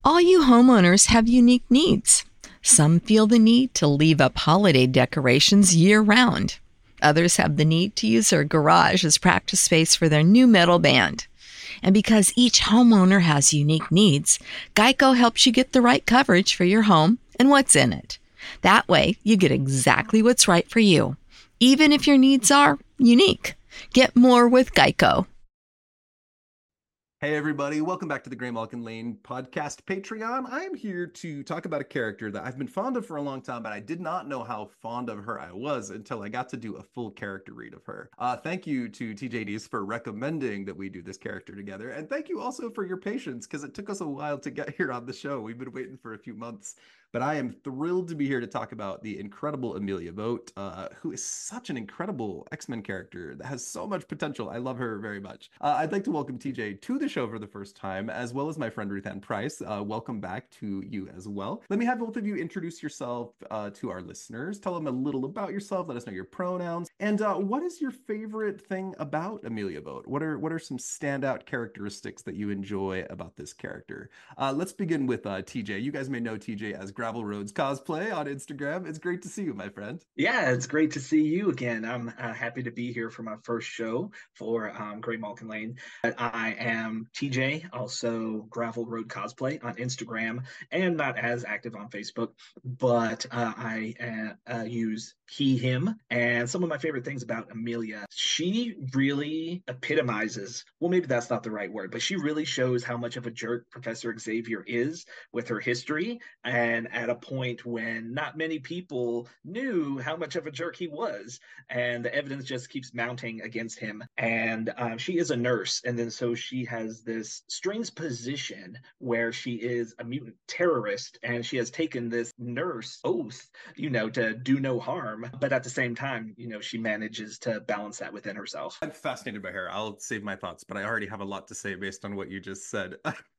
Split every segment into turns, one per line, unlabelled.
All you homeowners have unique needs. Some feel the need to leave up holiday decorations year-round. Others have the need to use their garage as practice space for their new metal band. And because each homeowner has unique needs, Geico helps you get the right coverage for your home and what's in it. That way, you get exactly what's right for you, even if your needs are unique. Get more with Geico.
Hey everybody, welcome back to the Graymalkin Lane podcast Patreon. I am here to talk about a character that I've been fond of for a long time, but I did not know how fond of her I was until I got to do a full character read of her. Thank you to TJDs for recommending that we do this character together, and thank you also for your patience, because it took us a while to get here on the show. We've been waiting for a few months. But I am thrilled to be here to talk about the incredible Amelia Vogt, who is such an incredible X-Men character that has so much potential. I love her very much. I'd like to welcome TJ to the show for the first time, as well as my friend Ruth Ann Price. Welcome back to you as well. Let me have both of you introduce yourself to our listeners. Tell them a little about yourself. Let us know your pronouns. And what is your favorite thing about Amelia Vogt? What are some standout characteristics that you enjoy about this character? Let's begin with TJ. You guys may know TJ as Gravel Roads Cosplay on Instagram. It's great to see you, my friend.
Yeah, it's great to see you again. I'm happy to be here for my first show for Graymalkin Lane. I am TJ, also Gravel Road Cosplay on Instagram, and not as active on Facebook, but I use he, him. And some of my favorite things about Amelia, she really epitomizes, well, maybe that's not the right word, but she really shows how much of a jerk Professor Xavier is with her history, and at a point when not many people knew how much of a jerk he was, and the evidence just keeps mounting against him. And she is a nurse, and then so she has this strange position where she is a mutant terrorist, and she has taken this nurse oath, to do no harm, but at the same time, she manages to balance that within herself.
I'm fascinated by her. I'll save my thoughts, but I already have a lot to say based on what you just said.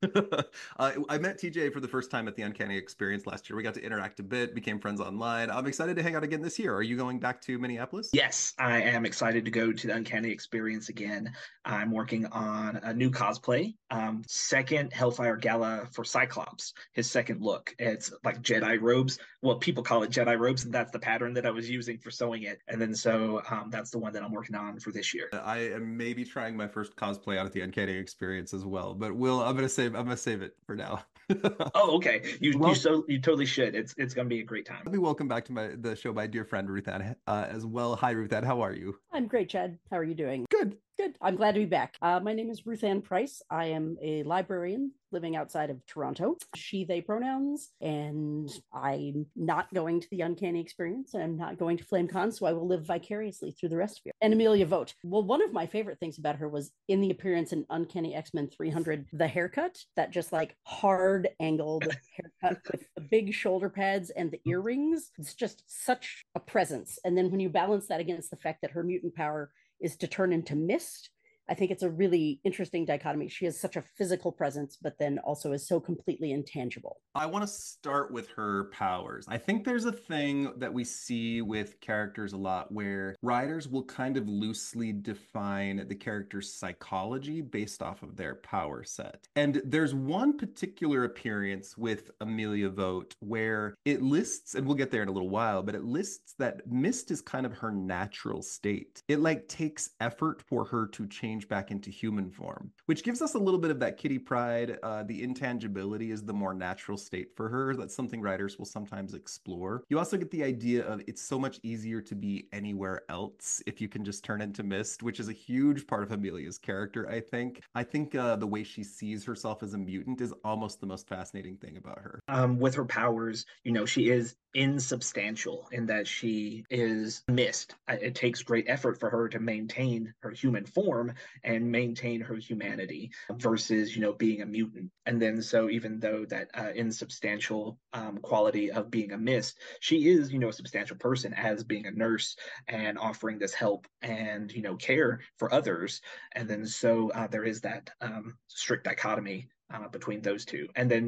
I met TJ for the first time at the Uncanny Experience last year. We got to interact a bit, became friends online. I'm excited to hang out again this year. Are you going back to Minneapolis?
Yes, I am excited to go to the Uncanny Experience again. I'm working on a new cosplay, second Hellfire Gala for Cyclops, his second look. It's like Jedi robes. Well, people call it Jedi robes, and that's the pattern that I was using for sewing it. And then so that's the one that I'm working on for this year.
I am maybe trying my first cosplay out at the Uncanny Experience as well, but I'm gonna save it for now.
Oh, okay.
Well,
You totally should. It's gonna be a great time.
let me welcome back to the show my dear friend Ruth Ann as well. Hi Ruth Ann, how are you?
I'm great, Chad. How are you doing?
Good.
Good. I'm glad to be back. My name is Ruth Ann Price. I am a librarian living outside of Toronto. She, they pronouns, and I'm not going to the Uncanny Experience, and I'm not going to FlameCon, so I will live vicariously through the rest of you. And Amelia Vogt. Well, one of my favorite things about her was in the appearance in Uncanny X-Men 300, the haircut, that just like hard angled haircut with the big shoulder pads and the earrings. It's just such a presence. And then when you balance that against the fact that her mutant power is to turn into mist, I think it's a really interesting dichotomy. She has such a physical presence, but then also is so completely intangible.
I want to start with her powers. I think there's a thing that we see with characters a lot where writers will kind of loosely define the character's psychology based off of their power set. And there's one particular appearance with Amelia Vogt where it lists, and we'll get there in a little while, but it lists that mist is kind of her natural state. It like takes effort for her to change back into human form, which gives us a little bit of that Kitty Pryde. The intangibility is the more natural state for her. That's something writers will sometimes explore. You also get the idea of it's so much easier to be anywhere else if you can just turn into mist, which is a huge part of Amelia's character, I think. The way she sees herself as a mutant is almost the most fascinating thing about her.
With her powers, she is insubstantial in that she is mist. It takes great effort for her to maintain her human form and maintain her humanity versus, being a mutant. And then so even though that insubstantial quality of being a mist, she is, a substantial person as being a nurse and offering this help and, care for others. And then so there is that strict dichotomy between those two. And then,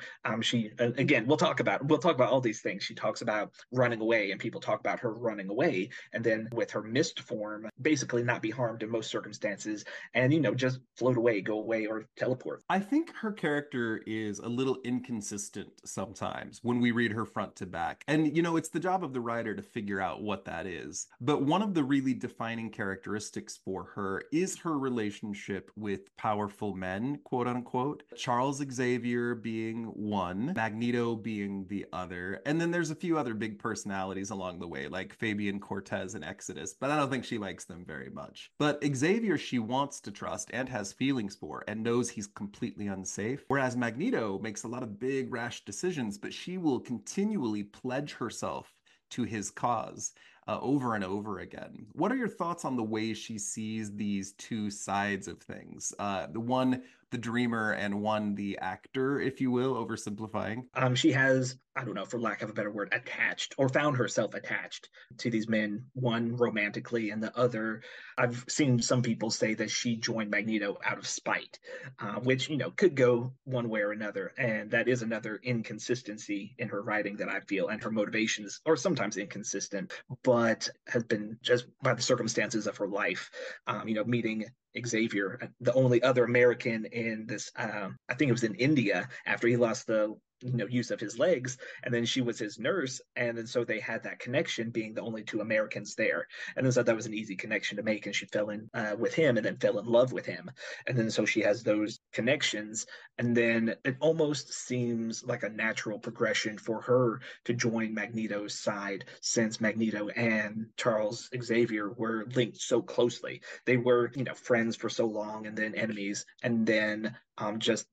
she again, we'll talk about all these things. She talks about running away, and people talk about her running away, and then with her mist form, basically not be harmed in most circumstances, and just float away, go away, or teleport.
I think her character is a little inconsistent sometimes when we read her front to back. And, it's the job of the writer to figure out what that is. But one of the really defining characteristics for her is her relationship with powerful men, quote unquote. Charles Xavier being one, Magneto being the other. And then there's a few other big personalities along the way, like Fabian Cortez and Exodus, but I don't think she likes them very much. But Xavier she wants to trust and has feelings for and knows he's completely unsafe. Whereas Magneto makes a lot of big rash decisions, but she will continually pledge herself to his cause over and over again. What are your thoughts on the way she sees these two sides of things? The one, the dreamer, and one, the actor, if you will, oversimplifying.
She has, I don't know, for lack of a better word, attached or found herself attached to these men, one romantically, and the other, I've seen some people say that she joined Magneto out of spite, which, could go one way or another. And that is another inconsistency in her writing that I feel, and her motivations are sometimes inconsistent, but has been just by the circumstances of her life, meeting Xavier, the only other American in this, I think it was in India, after he lost the use of his legs, and then she was his nurse, and then so they had that connection, being the only two Americans there, and then so that was an easy connection to make, and she fell in with him, and then fell in love with him, and then so she has those connections, and then it almost seems like a natural progression for her to join Magneto's side, since Magneto and Charles Xavier were linked so closely. They were friends for so long, and then enemies, and then just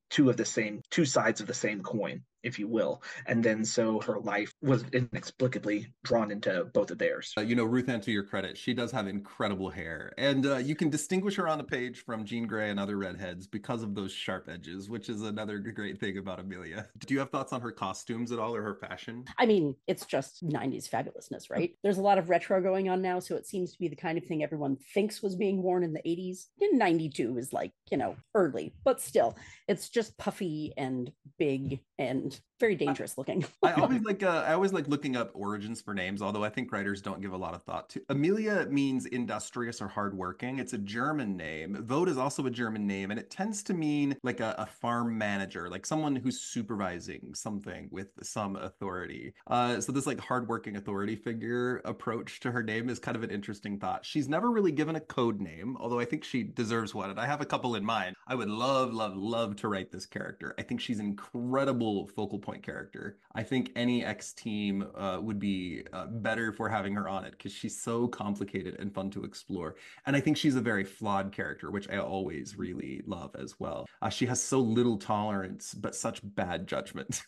two sides of the same coin, if you will. And then so her life was inexplicably drawn into both of theirs.
Ruth Ann, to your credit, she does have incredible hair. And you can distinguish her on a page from Jean Grey and other redheads because of those sharp edges, which is another great thing about Amelia. Do you have thoughts on her costumes at all, or her fashion?
I mean, it's just 90s fabulousness, right? There's a lot of retro going on now, so it seems to be the kind of thing everyone thinks was being worn in the 80s. In 92 is like, early, but still, it's just puffy and big and very dangerous looking.
I always like looking up origins for names, although I think writers don't give a lot of thought to. Amelia means industrious or hardworking. It's a German name. Vogt is also a German name, and it tends to mean like a farm manager, like someone who's supervising something with some authority. So this like hardworking authority figure approach to her name is kind of an interesting thought. She's never really given a code name, although I think she deserves one, and I have a couple in mind. I would love to write this character. I think she's an incredible focal point character. I think any X team would be better for having her on it, because she's so complicated and fun to explore. And I think she's a very flawed character, which I always really love as well. She has so little tolerance, but such bad judgment.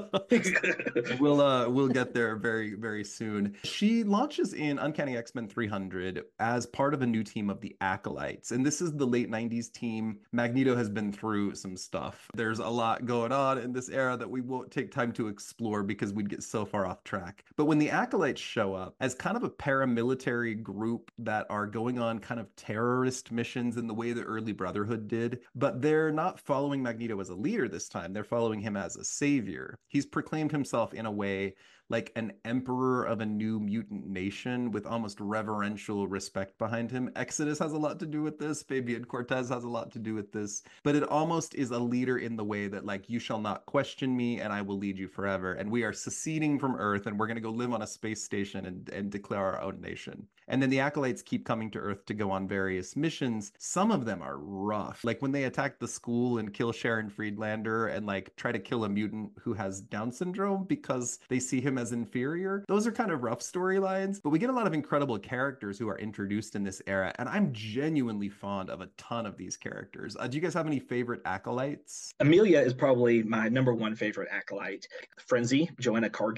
We'll get there very, very soon. She launches in Uncanny X-Men 300 as part of a new team of the Acolytes. And this is the late 90s team. Magneto has been through some stuff. There's a lot going on in this era that we won't take time to explore because we'd get so far off track. But when the Acolytes show up as kind of a paramilitary group that are going on kind of terrorist missions in the way the early Brotherhood did, but they're not following Magneto as a leader this time. They're following him as a savior. He's proclaimed himself in a way like an emperor of a new mutant nation with almost reverential respect behind him. Exodus has a lot to do with this. Fabian Cortez has a lot to do with this. But it almost is a leader in the way that, like, you shall not question me and I will lead you forever. And we are seceding from Earth and we're going to go live on a space station and declare our own nation. And then the Acolytes keep coming to Earth to go on various missions. Some of them are rough. Like when they attack the school and kill Sharon Friedlander and like try to kill a mutant who has Down syndrome because they see him as inferior. Those are kind of rough storylines, but we get a lot of incredible characters who are introduced in this era, and I'm genuinely fond of a ton of these characters. Do you guys have any favorite Acolytes?
Amelia is probably my number one favorite Acolyte. Frenzy, Joanna Cargill,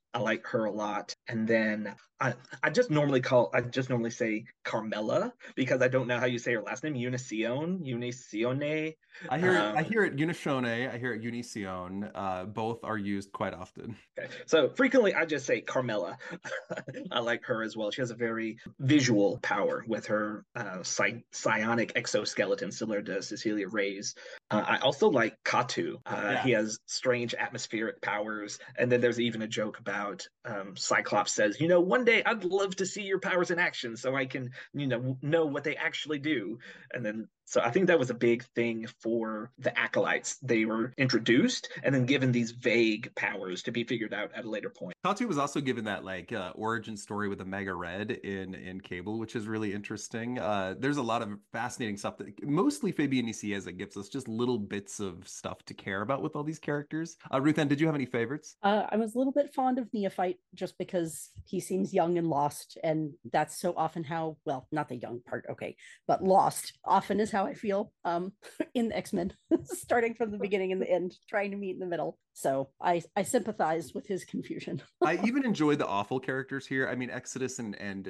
I like her a lot. And then I just normally say Carmela because I don't know how you say her last name. Unicione.
I hear it Unishone, I hear it Unicion. Both are used quite often.
Okay. So frequently I just say Carmela. I like her as well. She has a very visual power with her psionic exoskeleton, similar to Cecilia Reyes. I also like Katu.
Yeah.
He has strange atmospheric powers. And then there's even a joke about Cyclops says, one day I'd love to see your powers in action so I can, know what they actually do. And then so I think that was a big thing for the acolytes. They were introduced and then given these vague powers to be figured out at a later point.
Katu was also given that like origin story with Omega Red in Cable, which is really interesting. There's a lot of fascinating stuff that mostly Fabian Nicieza gives us just little bits of stuff to care about with all these characters. Ruth Ann, did you have any favorites?
I was a little bit fond of Neophyte just because he seems young and lost, and that's so often how, well, not the young part, okay, but lost often is how I feel in X-Men, starting from the beginning and the end, trying to meet in the middle. So I sympathize with his confusion.
I even enjoy the awful characters here. I mean, Exodus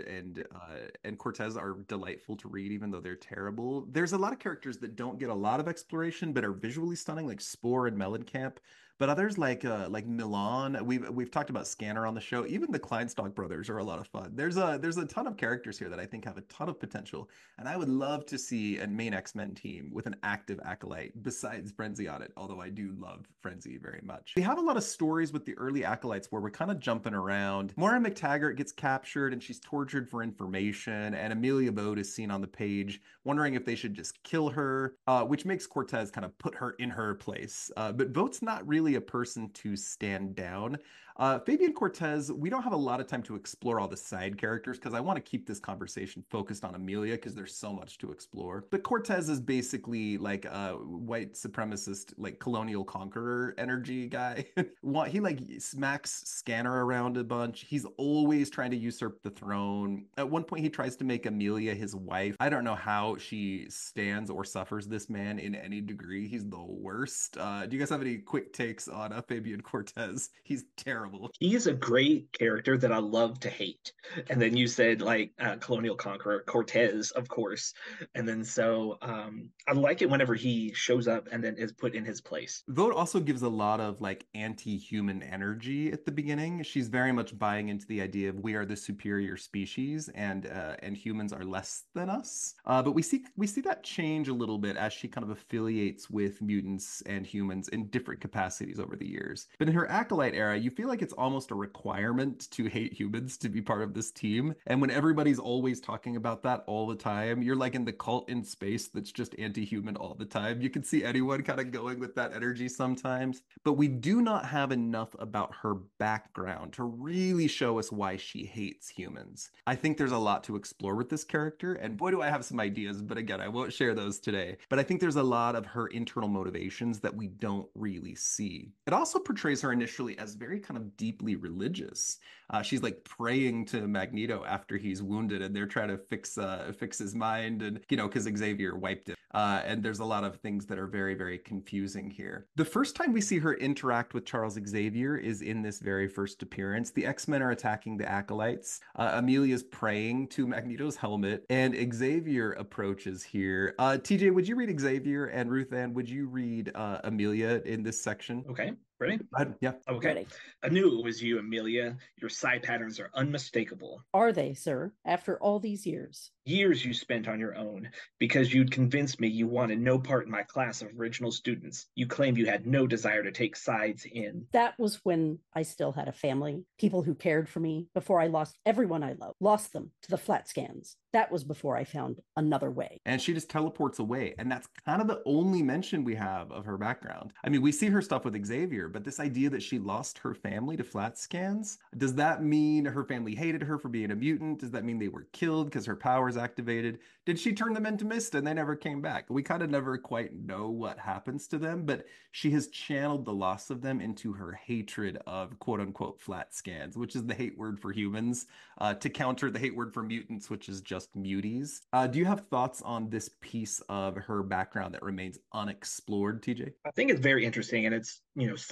and Cortez are delightful to read, even though they're terrible. There's a lot of characters that don't get a lot of exploration, but are visually stunning, like Spore and Mellencamp. But others like Milan, we've talked about Scanner on the show. Even the Kleinstock brothers are a lot of fun. There's a ton of characters here that I think have a ton of potential, and I would love to see a main X-Men team with an active acolyte besides Frenzy on it. Although I do love Frenzy very much. We have a lot of stories with the early acolytes where we're kind of jumping around. Moira McTaggart gets captured and she's tortured for information, and Amelia Bode is seen on the page wondering if they should just kill her, which makes Cortez kind of put her in her place. But Bode's not really a person to stand down. Fabian Cortez, we don't have a lot of time to explore all the side characters because I want to keep this conversation focused on Amelia because there's so much to explore. But Cortez is basically like a white supremacist, like colonial conqueror energy guy. He like smacks Scanner around a bunch. He's always trying to usurp the throne. At one point, he tries to make Amelia his wife. I don't know how she stands or suffers this man in any degree. He's the worst. Do you guys have any quick takes on Fabian Cortez? He's terrible.
He is a great character that I love to hate. And then you said like colonial conqueror Cortez, of course. And then so I like it whenever he shows up and then is put in his place.
Vote also gives a lot of like anti-human energy at the beginning. She's very much buying into the idea of we are the superior species and humans are less than us. But we see that change a little bit as she kind of affiliates with mutants and humans in different capacities over the years. But in her acolyte era, you feel like it's almost a requirement to hate humans to be part of this team. And when everybody's always talking about that all the time, you're like in the cult in space that's just anti-human all the time. You can see anyone kind of going with that energy sometimes. But we do not have enough about her background to really show us why she hates humans. I think there's a lot to explore with this character, and boy, do I have some ideas, but again, I won't share those today. But I think there's a lot of her internal motivations that we don't really see. It also portrays her initially as very kind of deeply religious. She's like praying to Magneto after he's wounded, and they're trying to fix his mind, and because Xavier wiped it. And there's a lot of things that are very, very confusing here. The first time we see her interact with Charles Xavier is in this very first appearance. The X-Men are attacking the Acolytes. Amelia's praying to Magneto's helmet, and Xavier approaches here. TJ, would you read Xavier, and Ruth Ann, would you read Amelia in this section?
Okay. Ready?
Yeah.
Okay.
Ready.
I knew it was you, Amelia. Your psi patterns are unmistakable.
Are they, sir, after all these years?
Years you spent on your own because you'd convinced me you wanted no part in my class of original students. You claimed you had no desire to take sides in.
That was when I still had a family, people who cared for me, before I lost everyone I loved, lost them to the flat scans. That was before I found another way.
And she just teleports away. And that's kind of the only mention we have of her background. I mean, we see her stuff with Xavier, but this idea that she lost her family to flat scans, does that mean her family hated her for being a mutant? Does that mean they were killed because her powers activated? Did she turn them into mist and they never came back? We kind of never quite know what happens to them, but she has channeled the loss of them into her hatred of quote unquote flat scans, which is the hate word for humans, to counter the hate word for mutants, which is just muties. Do you have thoughts on this piece of her background that remains unexplored, TJ?
I think it's very interesting, and it's so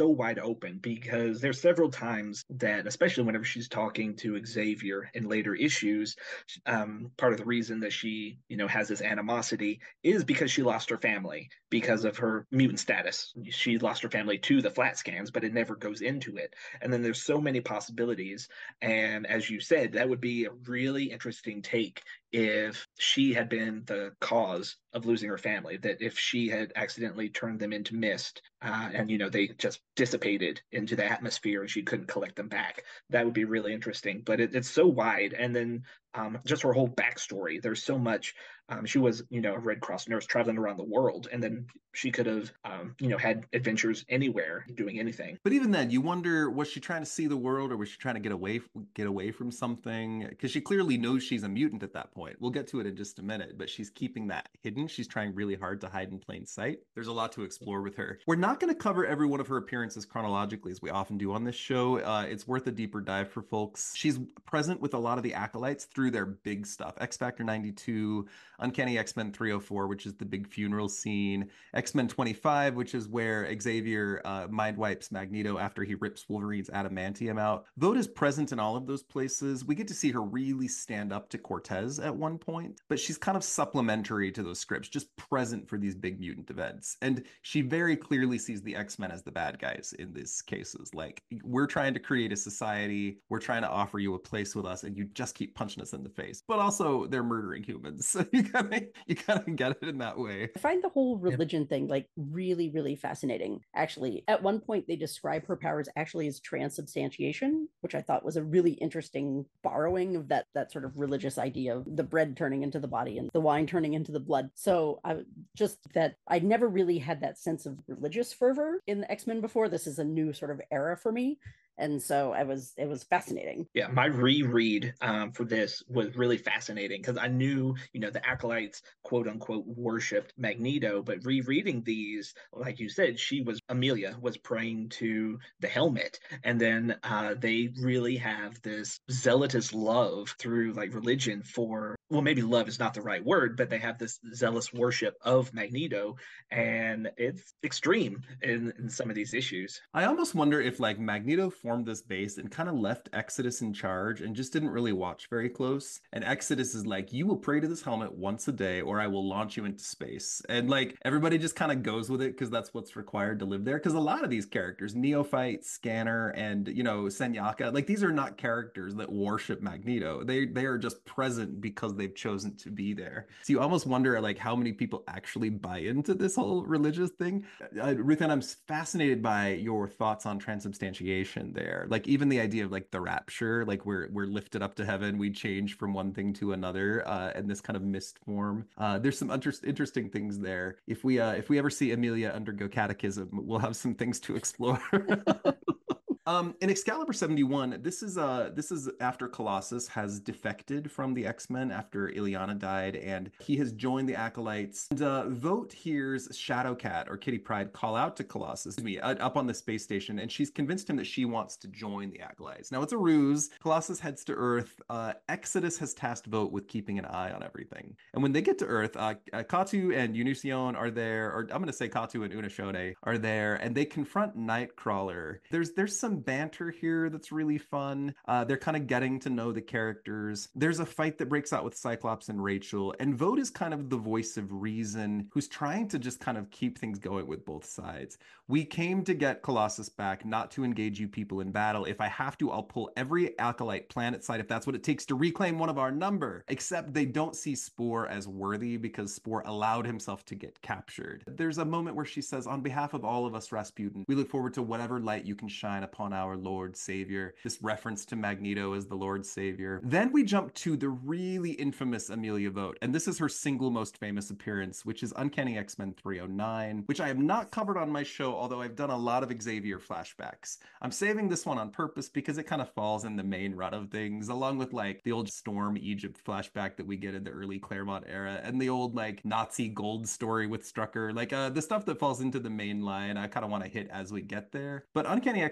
so wide open because there's several times that, especially whenever she's talking to Xavier in later issues, part of the reason that she, has this animosity is because she lost her family because of her mutant status. She lost her family to the flat scans, but it never goes into it. And then there's so many possibilities. And as you said, that would be a really interesting take if she had been the cause of losing her family, that if she had accidentally turned them into mist and they just dissipated into the atmosphere and she couldn't collect them back. That would be really interesting, but it's so wide. And then just her whole backstory, there's so much. She was a Red Cross nurse traveling around the world, and then she could have had adventures anywhere, doing anything.
But even then, you wonder, was she trying to see the world, or was she trying to get away from something? Because she clearly knows she's a mutant at that point. We'll get to it in just a minute, but she's keeping that hidden. She's trying really hard to hide in plain sight. There's a lot to explore with her. We're not going to cover every one of her appearances chronologically, as we often do on this show. It's worth a deeper dive for folks. She's present with a lot of the acolytes through their big stuff. X-Factor 92, Uncanny X-Men 304, which is the big funeral scene, X-Men 25, which is where Xavier mind wipes Magneto after he rips Wolverine's adamantium out. Vogt is present in all of those places. We get to see her really stand up to Cortez at one point, but she's kind of supplementary to those scripts, just present for these big mutant events. And she very clearly sees the X-Men as the bad guys in these cases. Like, we're trying to create a society, we're trying to offer you a place with us, and you just keep punching us in the face. But also, they're murdering humans, so you kind of get it in that way.
I find the whole religion thing like really, really fascinating. Actually, at one point they describe her powers actually as transubstantiation, which I thought was a really interesting borrowing of that sort of religious idea of the bread turning into the body and the wine turning into the blood. So I never really had that sense of religious fervor in the X-Men before. This is a new sort of era for me. And so it was fascinating.
Yeah, my reread for this was really fascinating because I knew, the acolytes, quote unquote, worshipped Magneto, but rereading these, like you said, Amelia was praying to the helmet. And then they really have this zealous love through like religion for, well, maybe love is not the right word, but they have this zealous worship of Magneto. And it's extreme in some of these issues.
I almost wonder if like Magneto formed this base and kind of left Exodus in charge and just didn't really watch very close. And Exodus is like, you will pray to this helmet once a day or I will launch you into space. And like everybody just kind of goes with it because that's what's required to live there. Because a lot of these characters, Neophyte, Scanner, and Senyaka, like these are not characters that worship Magneto. They are just present because they've chosen to be there. So you almost wonder like how many people actually buy into this whole religious thing. Ruth Ann, I'm fascinated by your thoughts on transubstantiation there. Like even the idea of like the rapture, like we're lifted up to heaven, we change from one thing to another, in this kind of mist form. There's some interesting things there. If we ever see Amelia undergo catechism, we'll have some things to explore. In Excalibur 71, this is after Colossus has defected from the X-Men after Illyana died, and he has joined the Acolytes. And Vogt hears Shadowcat or Kitty Pryde call out to Colossus, up on the space station, and she's convinced him that she wants to join the Acolytes. Now it's a ruse. Colossus heads to Earth. Exodus has tasked Vogt with keeping an eye on everything. And when they get to Earth, Katu and Unusion are there, or I'm going to say Katu and Unashone are there, and they confront Nightcrawler. There's some banter here that's really fun. They're kind of getting to know the characters. There's a fight that breaks out with Cyclops and Rachel, and Vogt is kind of the voice of reason who's trying to just kind of keep things going with both sides. We came to get Colossus back, not to engage you people in battle. If I have to, I'll pull every Acolyte planet side if that's what it takes to reclaim one of our number. Except they don't see Spore as worthy because Spore allowed himself to get captured. There's a moment where she says, on behalf of all of us Rasputin, we look forward to whatever light you can shine upon our Lord Savior. This reference to Magneto as the Lord Savior. Then we jump to the really infamous Amelia Vogt, and this is her single most famous appearance, which is Uncanny X-Men 309, which I have not covered on my show, although I've done a lot of Xavier flashbacks. I'm saving this one on purpose because it kind of falls in the main run of things, along with like the old Storm Egypt flashback that we get in the early Claremont era, and the old like Nazi gold story with Strucker, like the stuff that falls into the main line. I kind of want to hit as we get there. But Uncanny X-Men 309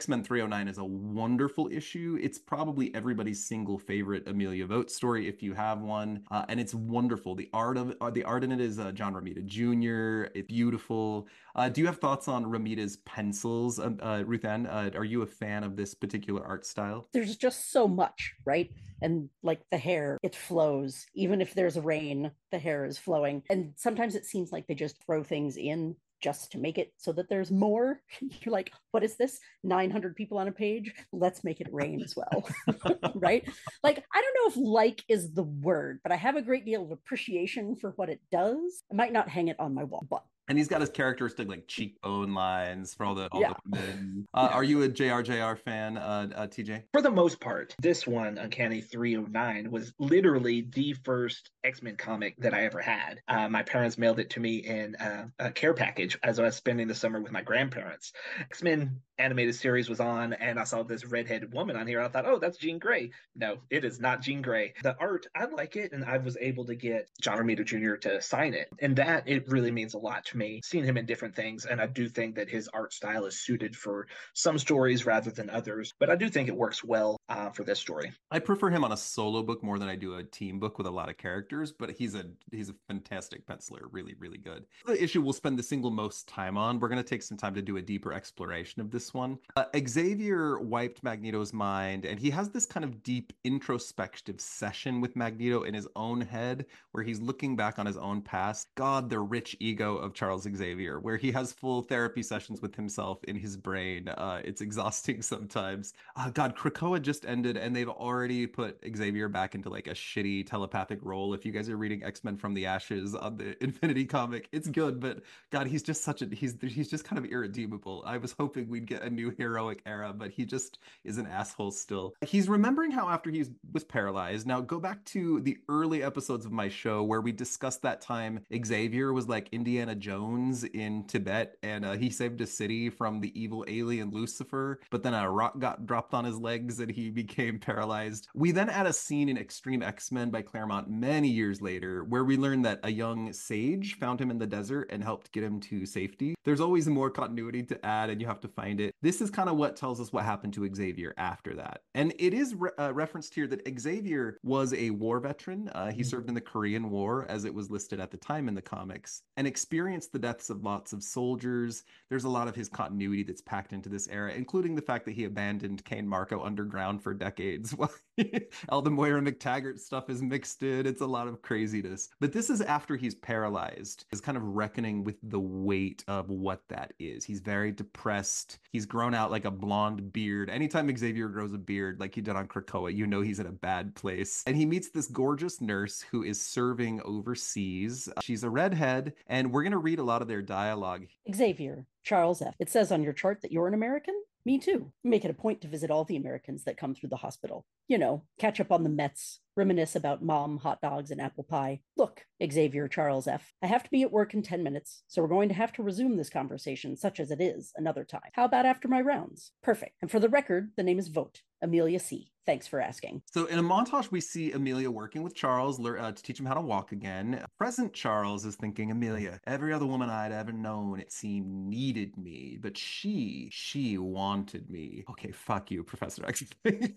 309 is a wonderful issue. It's probably everybody's single favorite Amelia Vogt story if you have one, and it's wonderful. The art in it is John Romita Jr. It's beautiful. Do you have thoughts on Romita's pencils, Ruth Ann? Are you a fan of this particular art style?
There's just so much, right? And like the hair, it flows. Even if there's rain, the hair is flowing. And sometimes it seems like they just throw things in just to make it so that there's more. You're like, what is this? 900 people on a page? Let's make it rain as well. Right? Like, I don't know if like is the word, but I have a great deal of appreciation for what it does. I might not hang it on my wall, but
And he's got his characteristic like cheekbone lines for all the
yeah.
women. Are you a JRJR fan, TJ?
For the most part, this one, Uncanny 309, was literally the first X-Men comic that I ever had. My parents mailed it to me in a care package as I was spending the summer with my grandparents. X-Men animated series was on, and I saw this redheaded woman on here. I thought, oh, that's Jean Grey. No, it is not Jean Grey. The art, I like it, and I was able to get John Romita Jr. to sign it. And that, it really means a lot to me, seeing him in different things. And I do think that his art style is suited for some stories rather than others. But I do think it works well for this story.
I prefer him on a solo book more than I do a team book with a lot of characters, but he's a fantastic penciler, really, really good. The issue we'll spend the single most time on, we're going to take some time to do a deeper exploration of this one. Xavier wiped Magneto's mind, and he has this kind of deep introspective session with Magneto in his own head, where he's looking back on his own past. God, the rich ego of Charles Xavier, where he has full therapy sessions with himself in his brain. It's exhausting sometimes. God, Krakoa just ended, and they've already put Xavier back into like a shitty telepathic role. If you guys are reading X-Men from the Ashes on the Infinity comic, it's good, but God, he's just he's just kind of irredeemable. I was hoping we'd get a new heroic era, but he just is an asshole still. He's remembering how after he was paralyzed. Now go back to the early episodes of my show where we discussed that time Xavier was like Indiana Jones in Tibet, and he saved a city from the evil alien Lucifer, but then a rock got dropped on his legs and he became paralyzed. We then add a scene in Extreme X-Men by Claremont many years later where we learn that a young sage found him in the desert and helped get him to safety. There's always more continuity to add, and you have to find it. This is kind of what tells us what happened to Xavier after that. And it is referenced here that Xavier was a war veteran. He served in the Korean War, as it was listed at the time in the comics, and experienced the deaths of lots of soldiers. There's a lot of his continuity that's packed into this era, including the fact that he abandoned Kane Marco underground for decades while Alden Moira McTaggart stuff is mixed in. It's a lot of craziness. But this is after he's paralyzed, is kind of reckoning with the weight of what that is. He's very depressed. He's grown out like a blonde beard. Anytime Xavier grows a beard like he did on Krakoa, you know he's in a bad place. And he meets this gorgeous nurse who is serving overseas. She's a redhead, and we're going to read a lot of their dialogue.
Xavier, Charles F. It says on your chart that you're an American? Me too. Make it a point to visit all the Americans that come through the hospital. You know, catch up on the Mets, reminisce about mom, hot dogs, and apple pie. Look, Xavier Charles F., I have to be at work in 10 minutes, so we're going to have to resume this conversation, such as it is, another time. How about after my rounds? Perfect. And for the record, the name is Vogt, Amelia C. Thanks for asking.
So in a montage, we see Amelia working with Charles to teach him how to walk again. Present Charles is thinking, Amelia, every other woman I'd ever known, it seemed, needed me, but she wanted me. Okay, fuck you, Professor X.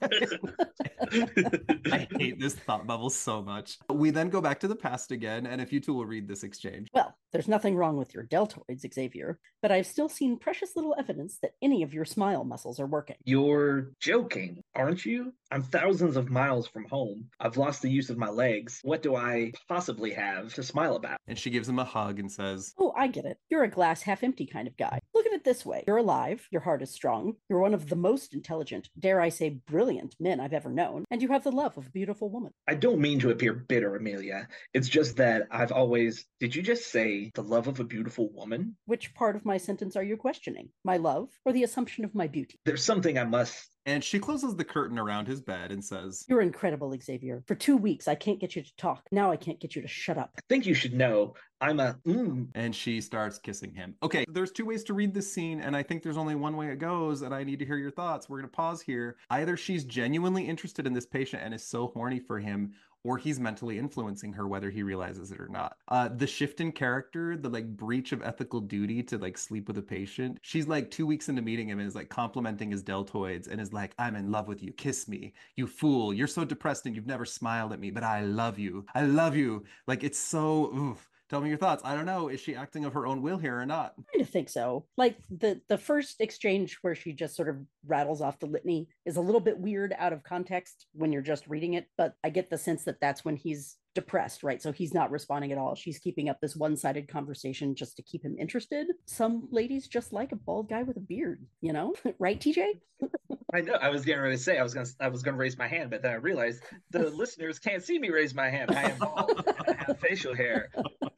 I hate this thought bubble so much. We then go back to the past again, and if you two will read this exchange.
Well, there's nothing wrong with your deltoids, Xavier, but I've still seen precious little evidence that any of your smile muscles are working.
You're joking, aren't you? I'm thousands of miles from home. I've lost the use of my legs. What do I possibly have to smile about?
And she gives him a hug and says,
Oh, I get it. You're a glass half empty kind of guy. Look at it this way. You're alive, your heart is strong, you're one of the most intelligent, dare I say brilliant men I've ever known, and you have the love of a beautiful woman.
I don't mean to appear bitter, Amelia. It's just that I've always... Did you just say the love of a beautiful woman?
Which part of my sentence are you questioning? My love or the assumption of my beauty?
There's something I must...
And she closes the curtain around his bed and says,
You're incredible, Xavier. For 2 weeks, I can't get you to talk. Now I can't get you to shut up.
I think you should know I'm a...
And she starts kissing him. Okay, there's 2 ways to read this scene, and I think there's only one way it goes, and I need to hear your thoughts. We're going to pause here. Either she's genuinely interested in this patient and is so horny for him, or he's mentally influencing her, whether he realizes it or not. The shift in character, the like breach of ethical duty to like sleep with a patient. She's like 2 weeks into meeting him and is like complimenting his deltoids and is like, I'm in love with you. Kiss me, you fool. You're so depressed and you've never smiled at me, but I love you. I love you. Like it's so, oof. Tell me your thoughts. I don't know. Is she acting of her own will here or not?
I kind of think so. Like the first exchange where she just sort of rattles off the litany is a little bit weird out of context when you're just reading it, but I get the sense that that's when he's depressed, right? So he's not responding at all. She's keeping up this one-sided conversation just to keep him interested. Some ladies just like a bald guy with a beard, you know? Right, TJ?
I know. I was getting ready to say I was gonna raise my hand, but then I realized the listeners can't see me raise my hand. I am bald and I have facial hair.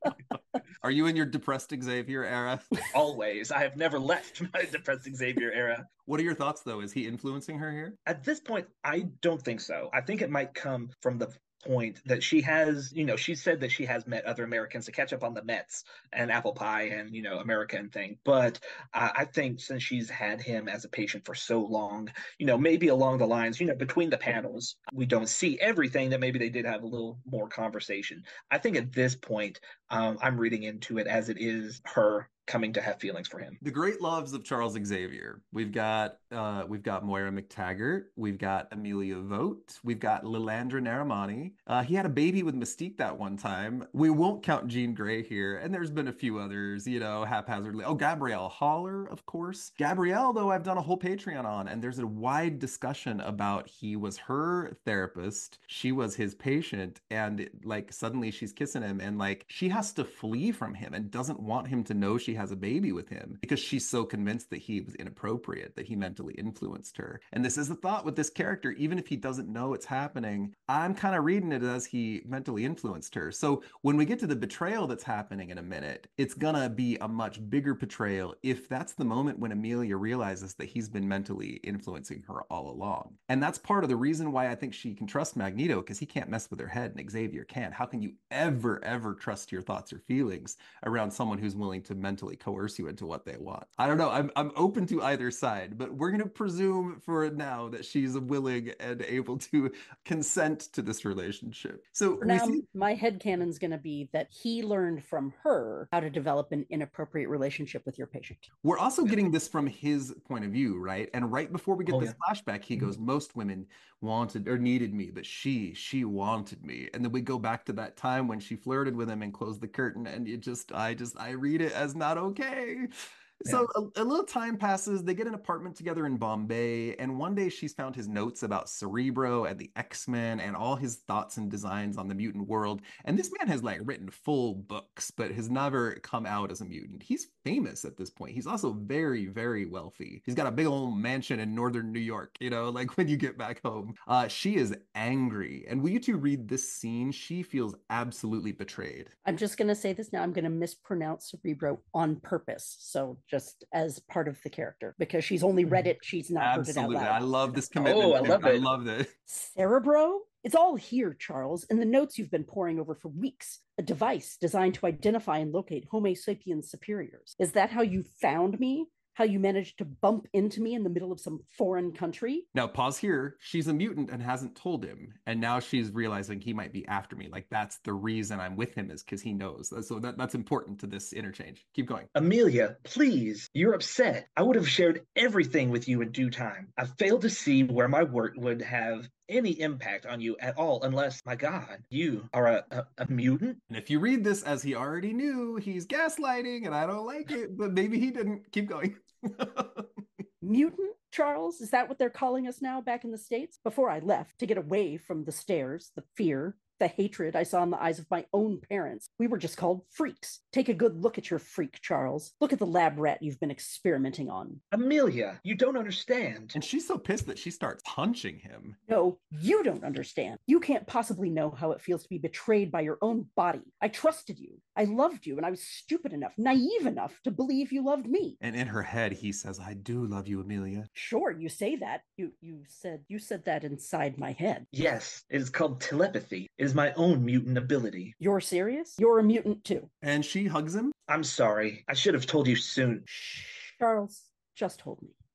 Are you in your depressed Xavier era?
Always. I have never left my depressed Xavier era.
What are your thoughts though? Is he influencing her here?
At this point, I don't think so. I think it might come from the point that she has, she said that she has met other Americans to catch up on the Mets and apple pie and, American thing. But I think since she's had him as a patient for so long, maybe along the lines, between the panels, we don't see everything, that maybe they did have a little more conversation. I think at this point, I'm reading into it as it is her coming to have feelings for him.
The great loves of Charles Xavier. We've got Moira McTaggart, we've got Amelia Vogt, we've got Lilandra Naramani. He had a baby with Mystique that one time. We won't count Jean Grey here, and there's been a few others, haphazardly. Oh, Gabrielle Haller, of course. Gabrielle, though, I've done a whole Patreon on, and there's a wide discussion about he was her therapist, she was his patient, and like suddenly she's kissing him, and like she has to flee from him and doesn't want him to know she has a baby with him because she's so convinced that he was inappropriate, that he mentally influenced her. And this is the thought with this character, even if he doesn't know it's happening, I'm kind of reading it as he mentally influenced her. So when we get to the betrayal that's happening in a minute, it's gonna be a much bigger betrayal if that's the moment when Amelia realizes that he's been mentally influencing her all along. And that's part of the reason why I think she can trust Magneto, because he can't mess with her head and Xavier can. How can you ever trust your thoughts or feelings around someone who's willing to mentally coerce you into what they want? I don't know. I'm open to either side, but we're going to presume for now that she's willing and able to consent to this relationship. So
for now, my headcanon's going to be that he learned from her how to develop an inappropriate relationship with your patient.
We're also getting this from his point of view, right? And right before we get this flashback, he goes, most women wanted or needed me, but she wanted me. And then we go back to that time when she flirted with him and closed the curtain, and I read it as not okay. So a little time passes. They get an apartment together in Bombay, and one day she's found his notes about Cerebro and the X-Men and all his thoughts and designs on the mutant world. And this man has like written full books, but has never come out as a mutant. He's famous at this point. He's also very, very wealthy. He's got a big old mansion in northern New York, like when you get back home. She is angry. And will you two read this scene? She feels absolutely betrayed.
I'm just going to say this now. I'm going to mispronounce Cerebro on purpose. So just as part of the character, because she's only read it, she's not heard it out loud.
I love this commitment. Oh, I love it.
Cerebro? It's all here, Charles, in the notes you've been poring over for weeks. A device designed to identify and locate Homo sapiens superiors. Is that how you found me? How you managed to bump into me in the middle of some foreign country?
Now, pause here. She's a mutant and hasn't told him. And now she's realizing he might be after me. Like, that's the reason I'm with him, is because he knows. So that's important to this interchange. Keep going.
Amelia, please. You're upset. I would have shared everything with you in due time. I failed to see where my work would have any impact on you at all, unless, my God, you are a mutant.
And if you read this as he already knew, he's gaslighting, and I don't like it, but maybe he didn't. Keep going.
Mutant, Charles? Is that what they're calling us now back in the States? Before I left to get away from the stares, the fear, the hatred I saw in the eyes of my own parents, we were just called freaks. Take a good look at your freak, Charles. Look at the lab rat you've been experimenting on.
Amelia, you don't understand.
And she's so pissed that she starts punching him.
No, you don't understand. You can't possibly know how it feels to be betrayed by your own body. I trusted you. I loved you, and I was stupid enough, naive enough to believe you loved me.
And in her head, he says, I do love you, Amelia.
Sure, you say that. You said that inside my head.
Yes, it is called telepathy. It is my own mutant ability.
You're serious? You're a mutant too.
And she hugs him.
I'm sorry. I should have told you soon.
Shh, Charles, just hold me.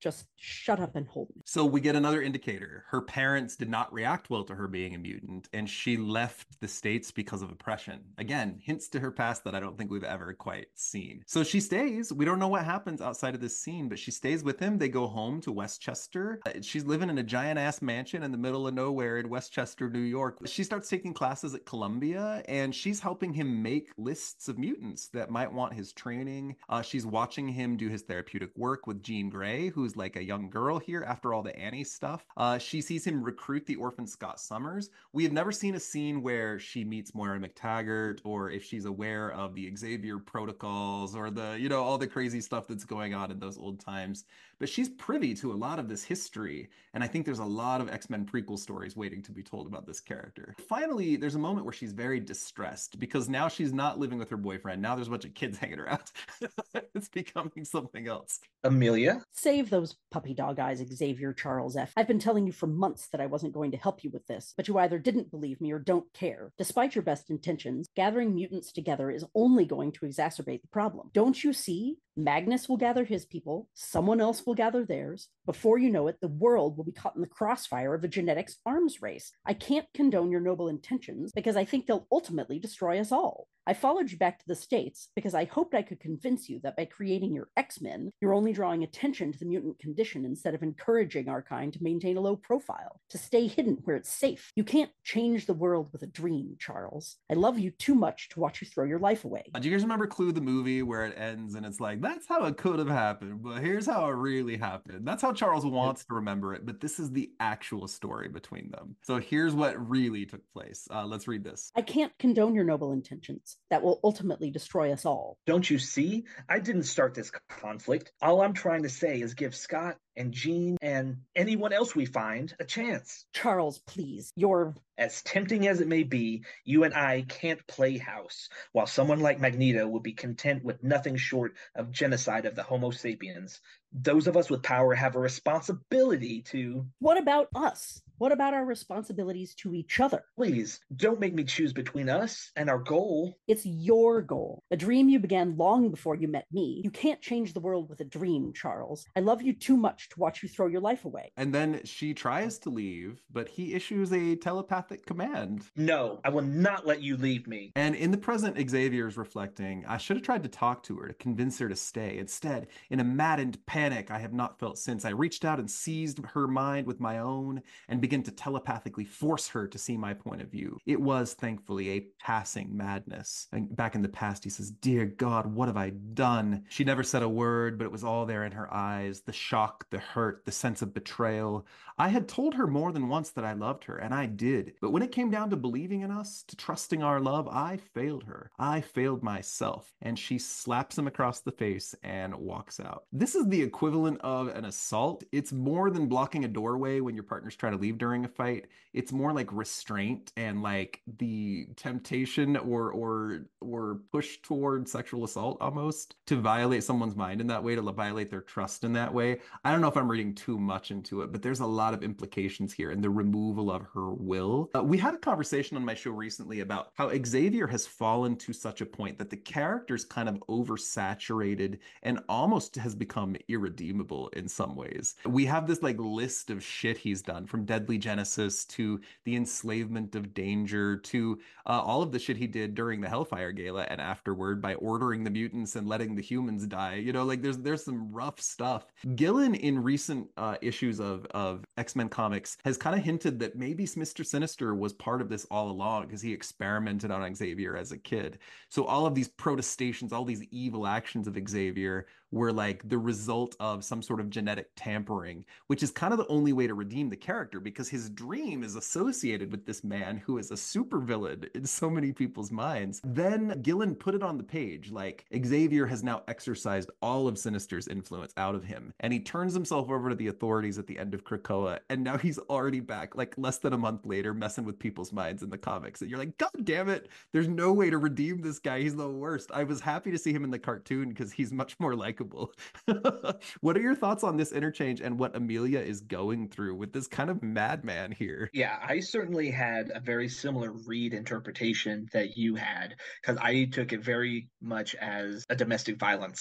Just shut up and hold me.
So we get another indicator. Her parents did not react well to her being a mutant, and she left the States because of oppression. Again, hints to her past that I don't think we've ever quite seen. So she stays. We don't know what happens outside of this scene, but she stays with him. They go home to Westchester. She's living in a giant ass mansion in the middle of nowhere in Westchester, New York. She starts taking classes at Columbia, and she's helping him make lists of mutants that might want his training. She's watching him do his therapeutic work with Jean Grey, who's like a young girl here after all the Annie stuff. She sees him recruit the orphan Scott Summers. We have never seen a scene where she meets Moira McTaggart, or if she's aware of the Xavier protocols, or the, you know, all the crazy stuff that's going on in those old times. But she's privy to a lot of this history, and I think there's a lot of X-Men prequel stories waiting to be told about this character. Finally, there's a moment where she's very distressed because now she's not living with her boyfriend. Now there's a bunch of kids hanging around. It's becoming something else.
Amelia?
Save those puppy dog eyes, Xavier Charles F. I've been telling you for months that I wasn't going to help you with this, but you either didn't believe me or don't care. Despite your best intentions, gathering mutants together is only going to exacerbate the problem. Don't you see? Magnus will gather his people, someone else will gather theirs. Before you know it, the world will be caught in the crossfire of a genetics arms race. I can't condone your noble intentions because I think they'll ultimately destroy us all. I followed you back to the States because I hoped I could convince you that by creating your X-Men, you're only drawing attention to the mutant condition instead of encouraging our kind to maintain a low profile, to stay hidden where it's safe. You can't change the world with a dream, Charles. I love you too much to watch you throw your life away.
Do you guys remember Clue the movie where it ends and it's like, that's how it could have happened, but here's how it really happened. That's how Charles wants to remember it, but this is the actual story between them. So here's what really took place. Let's read this.
I can't condone your noble intentions. That will ultimately destroy us all.
Don't you see? I didn't start this conflict. All I'm trying to say is give Scott and Jean and anyone else we find a chance.
Charles, please. You're...
As tempting as it may be, you and I can't play house, while someone like Magneto would be content with nothing short of genocide of the Homo sapiens. Those of us with power have a responsibility to...
What about us? What about our responsibilities to each other?
Please, don't make me choose between us and our goal.
It's your goal, a dream you began long before you met me. You can't change the world with a dream, Charles. I love you too much to watch you throw your life away.
And then she tries to leave, but he issues a telepathic command.
No, I will not let you leave me.
And in the present, Xavier's reflecting, I should have tried to talk to her to convince her to stay. Instead, in a maddened panic I have not felt since, I reached out and seized her mind with my own and began to telepathically force her to see my point of view. It was, thankfully, a passing madness. And back in the past, he says, dear God, what have I done? She never said a word, but it was all there in her eyes, the shock, the hurt, the sense of betrayal. I had told her more than once that I loved her, and I did. But when it came down to believing in us, to trusting our love, I failed her. I failed myself. And she slaps him across the face and walks out. This is the equivalent of an assault. It's more than blocking a doorway when your partner's trying to leave during a fight. It's more like restraint and like the temptation or push toward sexual assault almost, to violate someone's mind in that way, to violate their trust in that way. I don't know if I'm reading too much into it, but there's a lot of implications here in the removal of her will. We had a conversation on my show recently about how Xavier has fallen to such a point that the character's kind of oversaturated and almost has become irredeemable in some ways. We have this like list of shit he's done, from Deadly Genesis to the enslavement of Danger to all of the shit he did during the Hellfire Gala and afterward by ordering the mutants and letting the humans die. You know, like there's some rough stuff. Gillen in recent issues of X-Men comics has kind of hinted that maybe Mr. Sinister was part of this all along because he experimented on Xavier as a kid. So all of these protestations, all these evil actions of Xavier were like the result of some sort of genetic tampering, which is kind of the only way to redeem the character, because his dream is associated with this man who is a supervillain in so many people's minds. Then Gillen put it on the page, like Xavier has now exercised all of Sinister's influence out of him, and he turns himself over to the authorities at the end of Krakoa, and now he's already back, like less than a month later, messing with people's minds in the comics, and you're like, God damn it, there's no way to redeem this guy. He's the worst. I was happy to see him in the cartoon because he's much more likable. What are your thoughts on this interchange and what Amelia is going through with this kind of madman here?
Yeah, I certainly had a very similar read interpretation that you had, because I took it very much as a domestic violence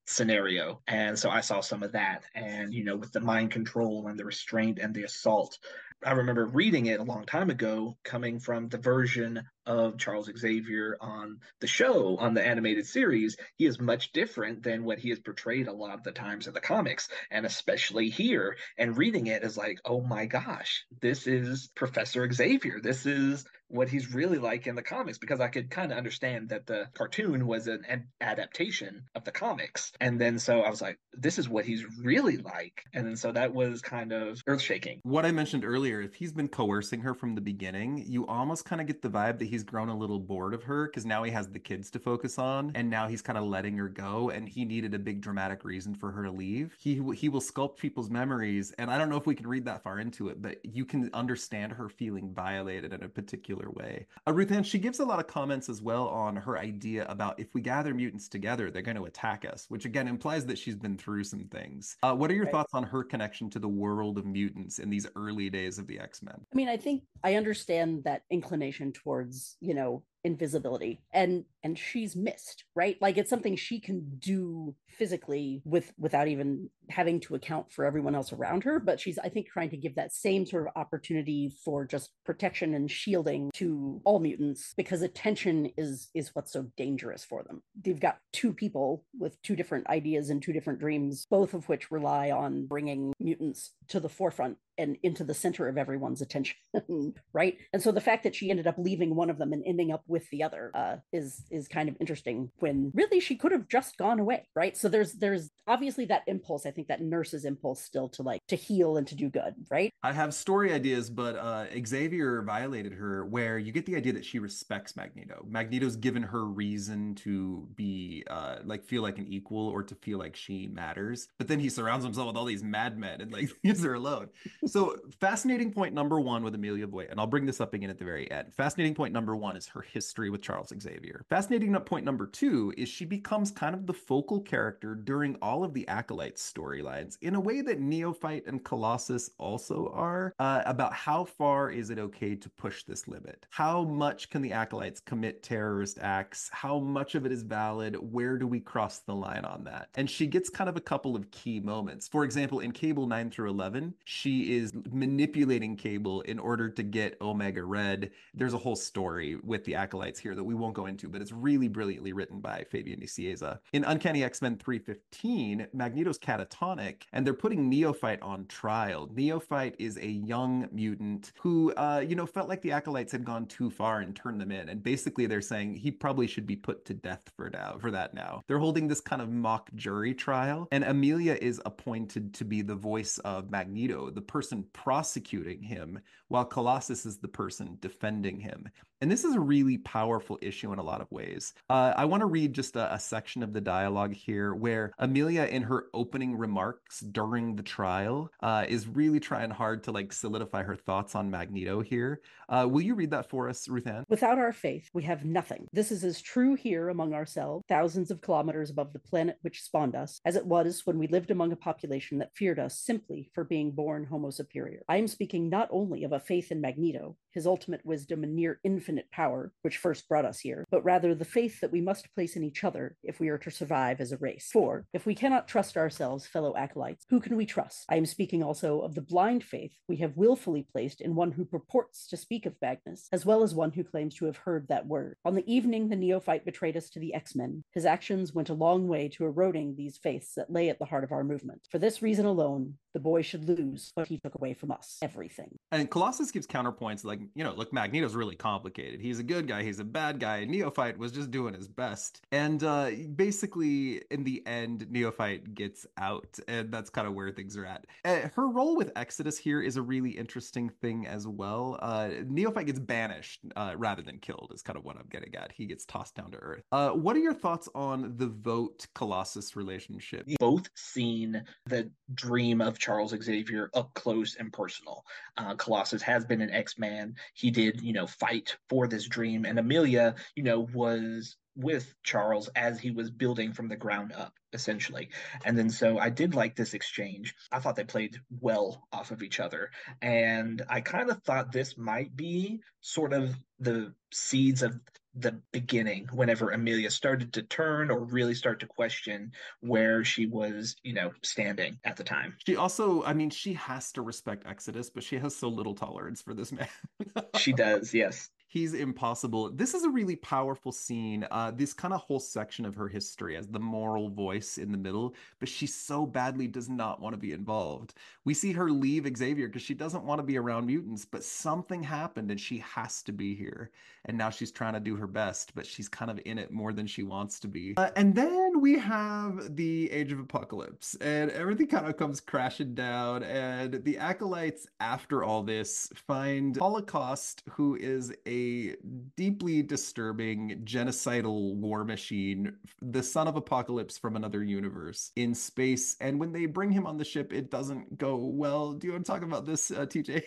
scenario. And so I saw some of that. And, with the mind control and the restraint and the assault, I remember reading it a long time ago, coming from the version of Charles Xavier on the show, on the animated series. He is much different than what he is portrayed a lot of the times in the comics, and especially here. And reading it is like, oh my gosh, this is Professor Xavier. This is what he's really like in the comics, because I could kind of understand that the cartoon was an adaptation of the comics. And then so I was like, this is what he's really like. And then so that was kind of earth shaking.
What I mentioned earlier, if he's been coercing her from the beginning, you almost kind of get the vibe that he's grown a little bored of her because now he has the kids to focus on, and now he's kind of letting her go, and he needed a big dramatic reason for her to leave. He will sculpt people's memories, and I don't know if we can read that far into it, but you can understand her feeling violated in a particular way. Ruth Ann, she gives a lot of comments as well on her idea about if we gather mutants together, they're going to attack us, which again implies that she's been through some things. What are your thoughts on her connection to the world of mutants in these early days of the X-Men?
I mean, I think I understand that inclination towards, invisibility, and she's missed, right? Like, it's something she can do physically without even having to account for everyone else around her, but she's, I think, trying to give that same sort of opportunity for just protection and shielding to all mutants, because attention is what's so dangerous for them. They've got two people with two different ideas and two different dreams, both of which rely on bringing mutants to the forefront and into the center of everyone's attention, right? And so the fact that she ended up leaving one of them and ending up with the other is kind of interesting, when really she could have just gone away, right? So there's obviously that impulse, I think, that nurse's impulse still to heal and to do good, right?
I have story ideas, but Xavier violated her, where you get the idea that she respects Magneto. Magneto's given her reason to be feel like an equal, or to feel like she matters, but then he surrounds himself with all these madmen and leaves her alone. So fascinating point number one with Amelia Voigt, and I'll bring this up again at the very end. Fascinating point number one is her history with Charles Xavier. Fascinating point number two is she becomes kind of the focal character during all of the Acolytes storylines, in a way that Neophyte and Colossus also are, about how far is it okay to push this limit? How much can the Acolytes commit terrorist acts? How much of it is valid? Where do we cross the line on that? And she gets kind of a couple of key moments. For example, in Cable 9 through 11, she is manipulating Cable in order to get Omega Red. There's a whole story with the Acolytes here that we won't go into, but it's really brilliantly written by Fabian Nicieza. In Uncanny X-Men 315, Magneto's catatonic, and they're putting Neophyte on trial. Neophyte is a young mutant who, felt like the Acolytes had gone too far and turned them in. And basically they're saying he probably should be put to death for that now. They're holding this kind of mock jury trial, and Amelia is appointed to be the voice of Magneto, the person prosecuting him, while Colossus is the person defending him. And this is a really powerful issue in a lot of ways. I want to read just a section of the dialogue here where Amelia, in her opening remarks during the trial, is really trying hard to solidify her thoughts on Magneto here. Will you read that for us, Ruth Ann?
Without our faith, we have nothing. This is as true here among ourselves, thousands of kilometers above the planet which spawned us, as it was when we lived among a population that feared us simply for being born Homo superior. I am speaking not only of a faith in Magneto, his ultimate wisdom and near infinite power, which first brought us here, but rather the faith that we must place in each other if we are to survive as a race. For, if we cannot trust ourselves, fellow acolytes, who can we trust? I am speaking also of the blind faith we have willfully placed in one who purports to speak of Magnus, as well as one who claims to have heard that word. On the evening the Neophyte betrayed us to the X-Men, his actions went a long way to eroding these faiths that lay at the heart of our movement. For this reason alone, the boy should lose what he took away from us, everything.
And Colossus gives counterpoints look, Magneto's really complicated. He's a good guy, he's a bad guy. Neophyte was just doing his best. And basically, in the end, Neophyte gets out, and that's kind of where things are at. Her role with Exodus here is a really interesting thing as well. Neophyte gets banished rather than killed, is kind of what I'm getting at. He gets tossed down to Earth. What are your thoughts on the Vogt-Colossus relationship?
We've both seen the dream of Charles Xavier up close and personal. Colossus has been an X-Man. He did, fight for this dream. And Amelia, was with Charles as he was building from the ground up, essentially. And then so I did like this exchange. I thought they played well off of each other. And I kind of thought this might be sort of the seeds of the beginning whenever Amelia started to turn or really start to question where she was, standing at the time.
She also, I mean, she has to respect Exodus, but she has so little tolerance for this man.
She does, yes.
He's impossible. This is a really powerful scene. This kind of whole section of her history as the moral voice in the middle, but she so badly does not want to be involved. We see her leave Xavier because she doesn't want to be around mutants, but something happened and she has to be here. And now she's trying to do her best, but she's kind of in it more than she wants to be. And then we have the Age of Apocalypse, and everything kind of comes crashing down. And the Acolytes, after all this, find Holocaust, who is a deeply disturbing genocidal war machine, the son of Apocalypse from another universe in space. And when they bring him on the ship, it doesn't go well. Do you want to talk about this, TJ?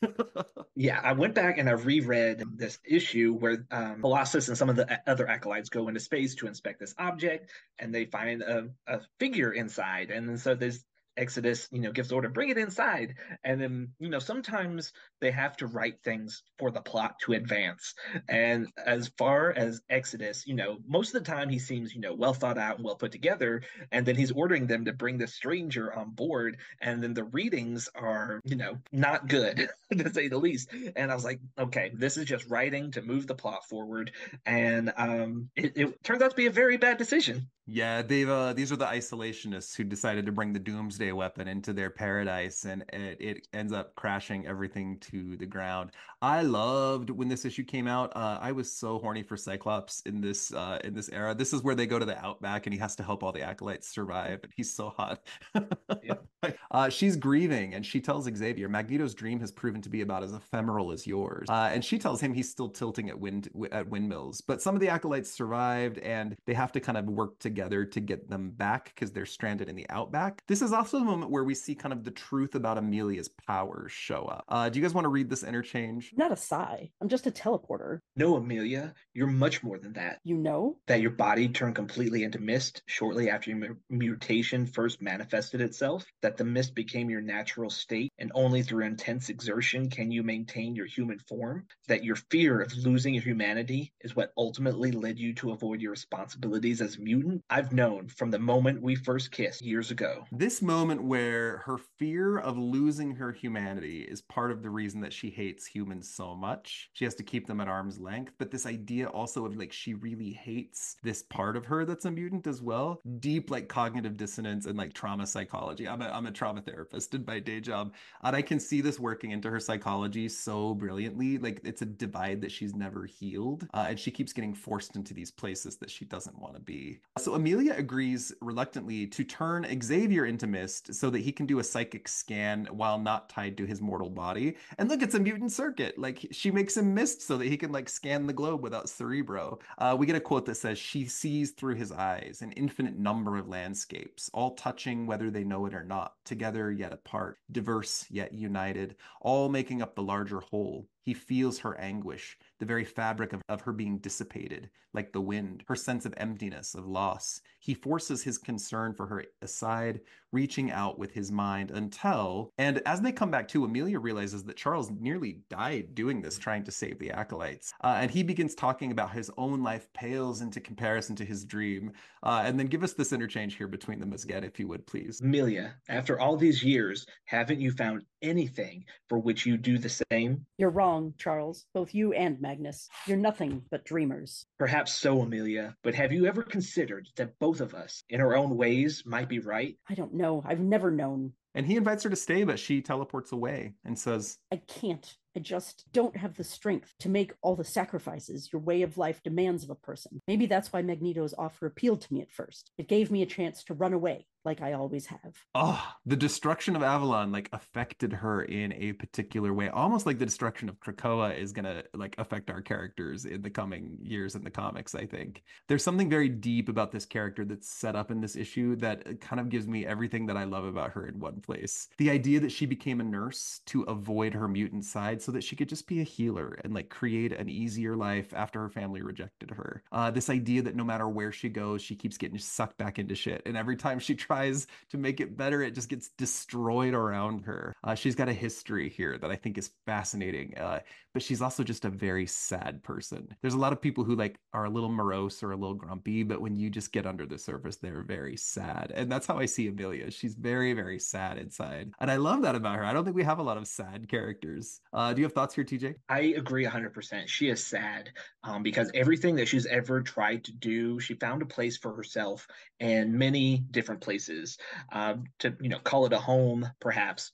Yeah, I went back and I reread this issue where Colossus and some of the other acolytes go into space to inspect this object, and they find a figure inside. And so there's Exodus, gives the order, bring it inside. And then, sometimes they have to write things for the plot to advance. And as far as Exodus, most of the time he seems, well thought out and well put together. And then he's ordering them to bring this stranger on board. And then the readings are, not good, to say the least. And I was like, okay, this is just writing to move the plot forward. And it turns out to be a very bad decision.
Yeah, these are the isolationists who decided to bring the doomsday weapon into their paradise, and it ends up crashing everything to the ground. I loved when this issue came out. I was so horny for Cyclops in this era. This is where they go to the Outback and he has to help all the acolytes survive, and he's so hot. Yeah. She's grieving, and she tells Xavier, Magneto's dream has proven to be about as ephemeral as yours. And she tells him he's still tilting at windmills. But some of the acolytes survived, and they have to kind of work together to get them back because they're stranded in the Outback. This is also the moment where we see kind of the truth about Amelia's powers show up. Do you guys want to read this interchange?
Not a sigh. I'm just a teleporter.
No, Amelia, you're much more than that.
You know?
That your body turned completely into mist shortly after your mutation first manifested itself, that the mist became your natural state, and only through intense exertion can you maintain your human form, that your fear of losing your humanity is what ultimately led you to avoid your responsibilities as a mutant. I've known from the moment we first kissed years ago.
This moment where her fear of losing her humanity is part of the reason that she hates humans so much. She has to keep them at arm's length, but this idea also of like she really hates this part of her that's a mutant as well. Deep like cognitive dissonance and like trauma psychology. I'm a trauma therapist in my day job, and I can see this working into her psychology so brilliantly. Like it's a divide that she's never healed, and she keeps getting forced into these places that she doesn't want to be. So Amelia agrees reluctantly to turn Xavier into mist so that he can do a psychic scan while not tied to his mortal body. And look, it's a mutant circuit. Like she makes him mist so that he can like scan the globe without Cerebro. We get a quote that says, she sees through his eyes an infinite number of landscapes, all touching whether they know it or not, together yet apart, diverse yet united, all making up the larger whole. He feels her anguish, the very fabric of her being dissipated, like the wind, her sense of emptiness, of loss. He forces his concern for her aside, reaching out with his mind until, and as they come back to, Amelia realizes that Charles nearly died doing this, trying to save the acolytes. And he begins talking about his own life pales into comparison to his dream. And then give us this interchange here between them again, if you would, please.
Amelia, after all these years, haven't you found anything for which you do the same?
You're wrong, Charles. Both you and Magnus. You're nothing but dreamers.
Perhaps so, Amelia, but have you ever considered that both of us, in our own ways, might be right?
I don't know. I've never known.
And he invites her to stay, but she teleports away and says,
I can't. I just don't have the strength to make all the sacrifices your way of life demands of a person. Maybe that's why Magneto's offer appealed to me at first. It gave me a chance to run away, like I always have.
Oh, the destruction of Avalon like affected her in a particular way, almost like the destruction of Krakoa is gonna like affect our characters in the coming years in the comics, I think. There's something very deep about this character that's set up in this issue that kind of gives me everything that I love about her in one place. The idea that she became a nurse to avoid her mutant side so that she could just be a healer and like create an easier life after her family rejected her. This idea that no matter where she goes, she keeps getting sucked back into shit. And every time she tries to make it better, it just gets destroyed around her. She's got a history here that I think is fascinating, but she's also just a very sad person. There's a lot of people who like are a little morose or a little grumpy, but when you just get under the surface, they're very sad. And that's how I see Amelia. She's very, very sad inside. And I love that about her. I don't think we have a lot of sad characters. Do you have thoughts here, TJ?
I agree 100%. She is sad because everything that she's ever tried to do, she found a place for herself in many different places to, call it a home, perhaps,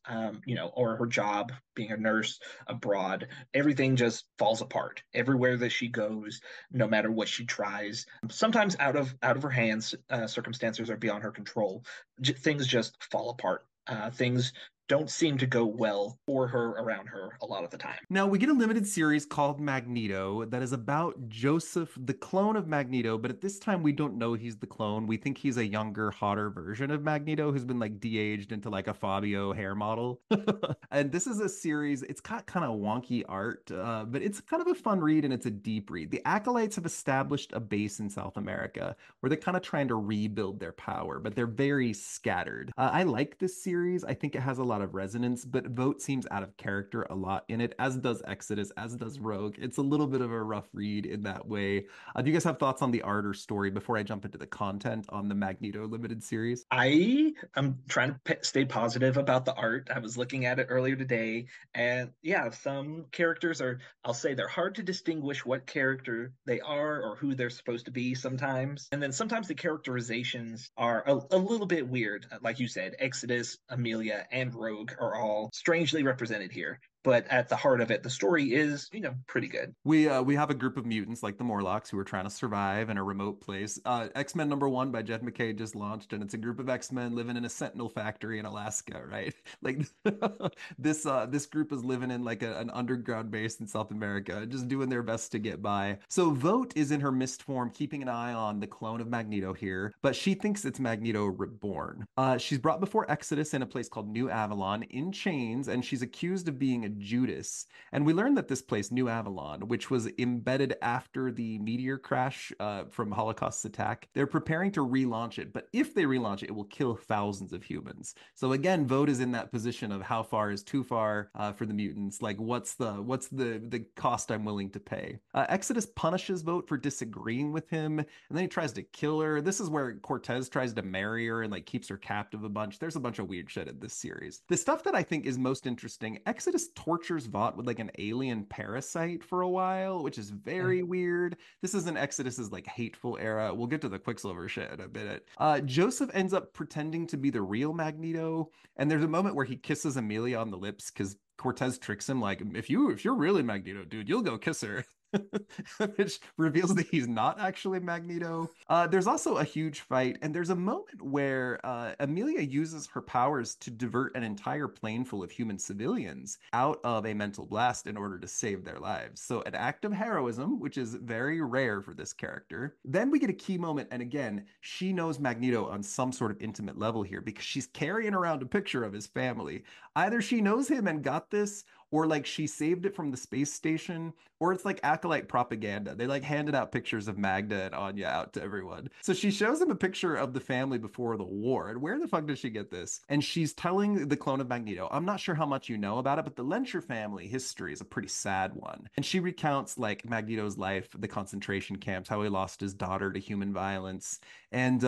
or her job being a nurse abroad. Everything just falls apart everywhere that she goes, no matter what she tries. Sometimes out of her hands, circumstances are beyond her control. Things just fall apart. Things don't seem to go well for her, around her, a lot of the time.
Now, we get a limited series called Magneto that is about Joseph, the clone of Magneto, but at this time we don't know he's the clone. We think he's a younger, hotter version of Magneto who's been like de-aged into like a Fabio hair model. And this is a series, it's got kind of wonky art, but it's kind of a fun read and it's a deep read. The Acolytes have established a base in South America where they're kind of trying to rebuild their power, but they're very scattered. I like this series. I think it has a lot of resonance, but Vote seems out of character a lot in it, as does Exodus, as does Rogue. It's a little bit of a rough read in that way. Do you guys have thoughts on the art or story before I jump into the content on the Magneto limited series?
I am trying to stay positive about the art. I was looking at it earlier today, and yeah, some characters are, I'll say, they're hard to distinguish what character they are or who they're supposed to be sometimes. And then sometimes the characterizations are a little bit weird. Like you said, Exodus, Amelia, and Rogue are all strangely represented here. But at the heart of it, the story is, pretty good.
We have a group of mutants like the Morlocks who are trying to survive in a remote place. X-Men #1 by Jed MacKay just launched, and it's a group of X-Men living in a Sentinel factory in Alaska, right? Like this group is living in like an underground base in South America, just doing their best to get by. So Vote is in her mist form, keeping an eye on the clone of Magneto here, but she thinks it's Magneto reborn. She's brought before Exodus in a place called New Avalon in chains, and she's accused of being a Judas. And we learned that this place, New Avalon, which was embedded after the meteor crash from Holocaust's attack, they're preparing to relaunch it. But if they relaunch it, it will kill thousands of humans. So again, Vote is in that position of how far is too far for the mutants. Like, what's the cost I'm willing to pay? Exodus punishes Vote for disagreeing with him, and then he tries to kill her. This is where Cortez tries to marry her and like keeps her captive a bunch. There's a bunch of weird shit in this series. The stuff that I think is most interesting, Exodus tortures Vought with like an alien parasite for a while, which is very weird. This is an Exodus's like hateful era. We'll get to the Quicksilver shit in a minute. Joseph ends up pretending to be the real Magneto, and there's a moment where he kisses Amelia on the lips because Cortez tricks him like, if you're really Magneto, dude, you'll go kiss her. Which reveals that he's not actually Magneto. There's also a huge fight, and there's a moment where Amelia uses her powers to divert an entire plane full of human civilians out of a mental blast in order to save their lives. So an act of heroism, which is very rare for this character. Then we get a key moment, and again, she knows Magneto on some sort of intimate level here because she's carrying around a picture of his family. Either she knows him and got this, or like she saved it from the space station, or it's like Acolyte propaganda. They like handed out pictures of Magda and Anya out to everyone. So she shows him a picture of the family before the war. And where the fuck did she get this? And she's telling the clone of Magneto, I'm not sure how much you know about it, but the Lencher family history is a pretty sad one. And she recounts like Magneto's life, the concentration camps, how he lost his daughter to human violence. And,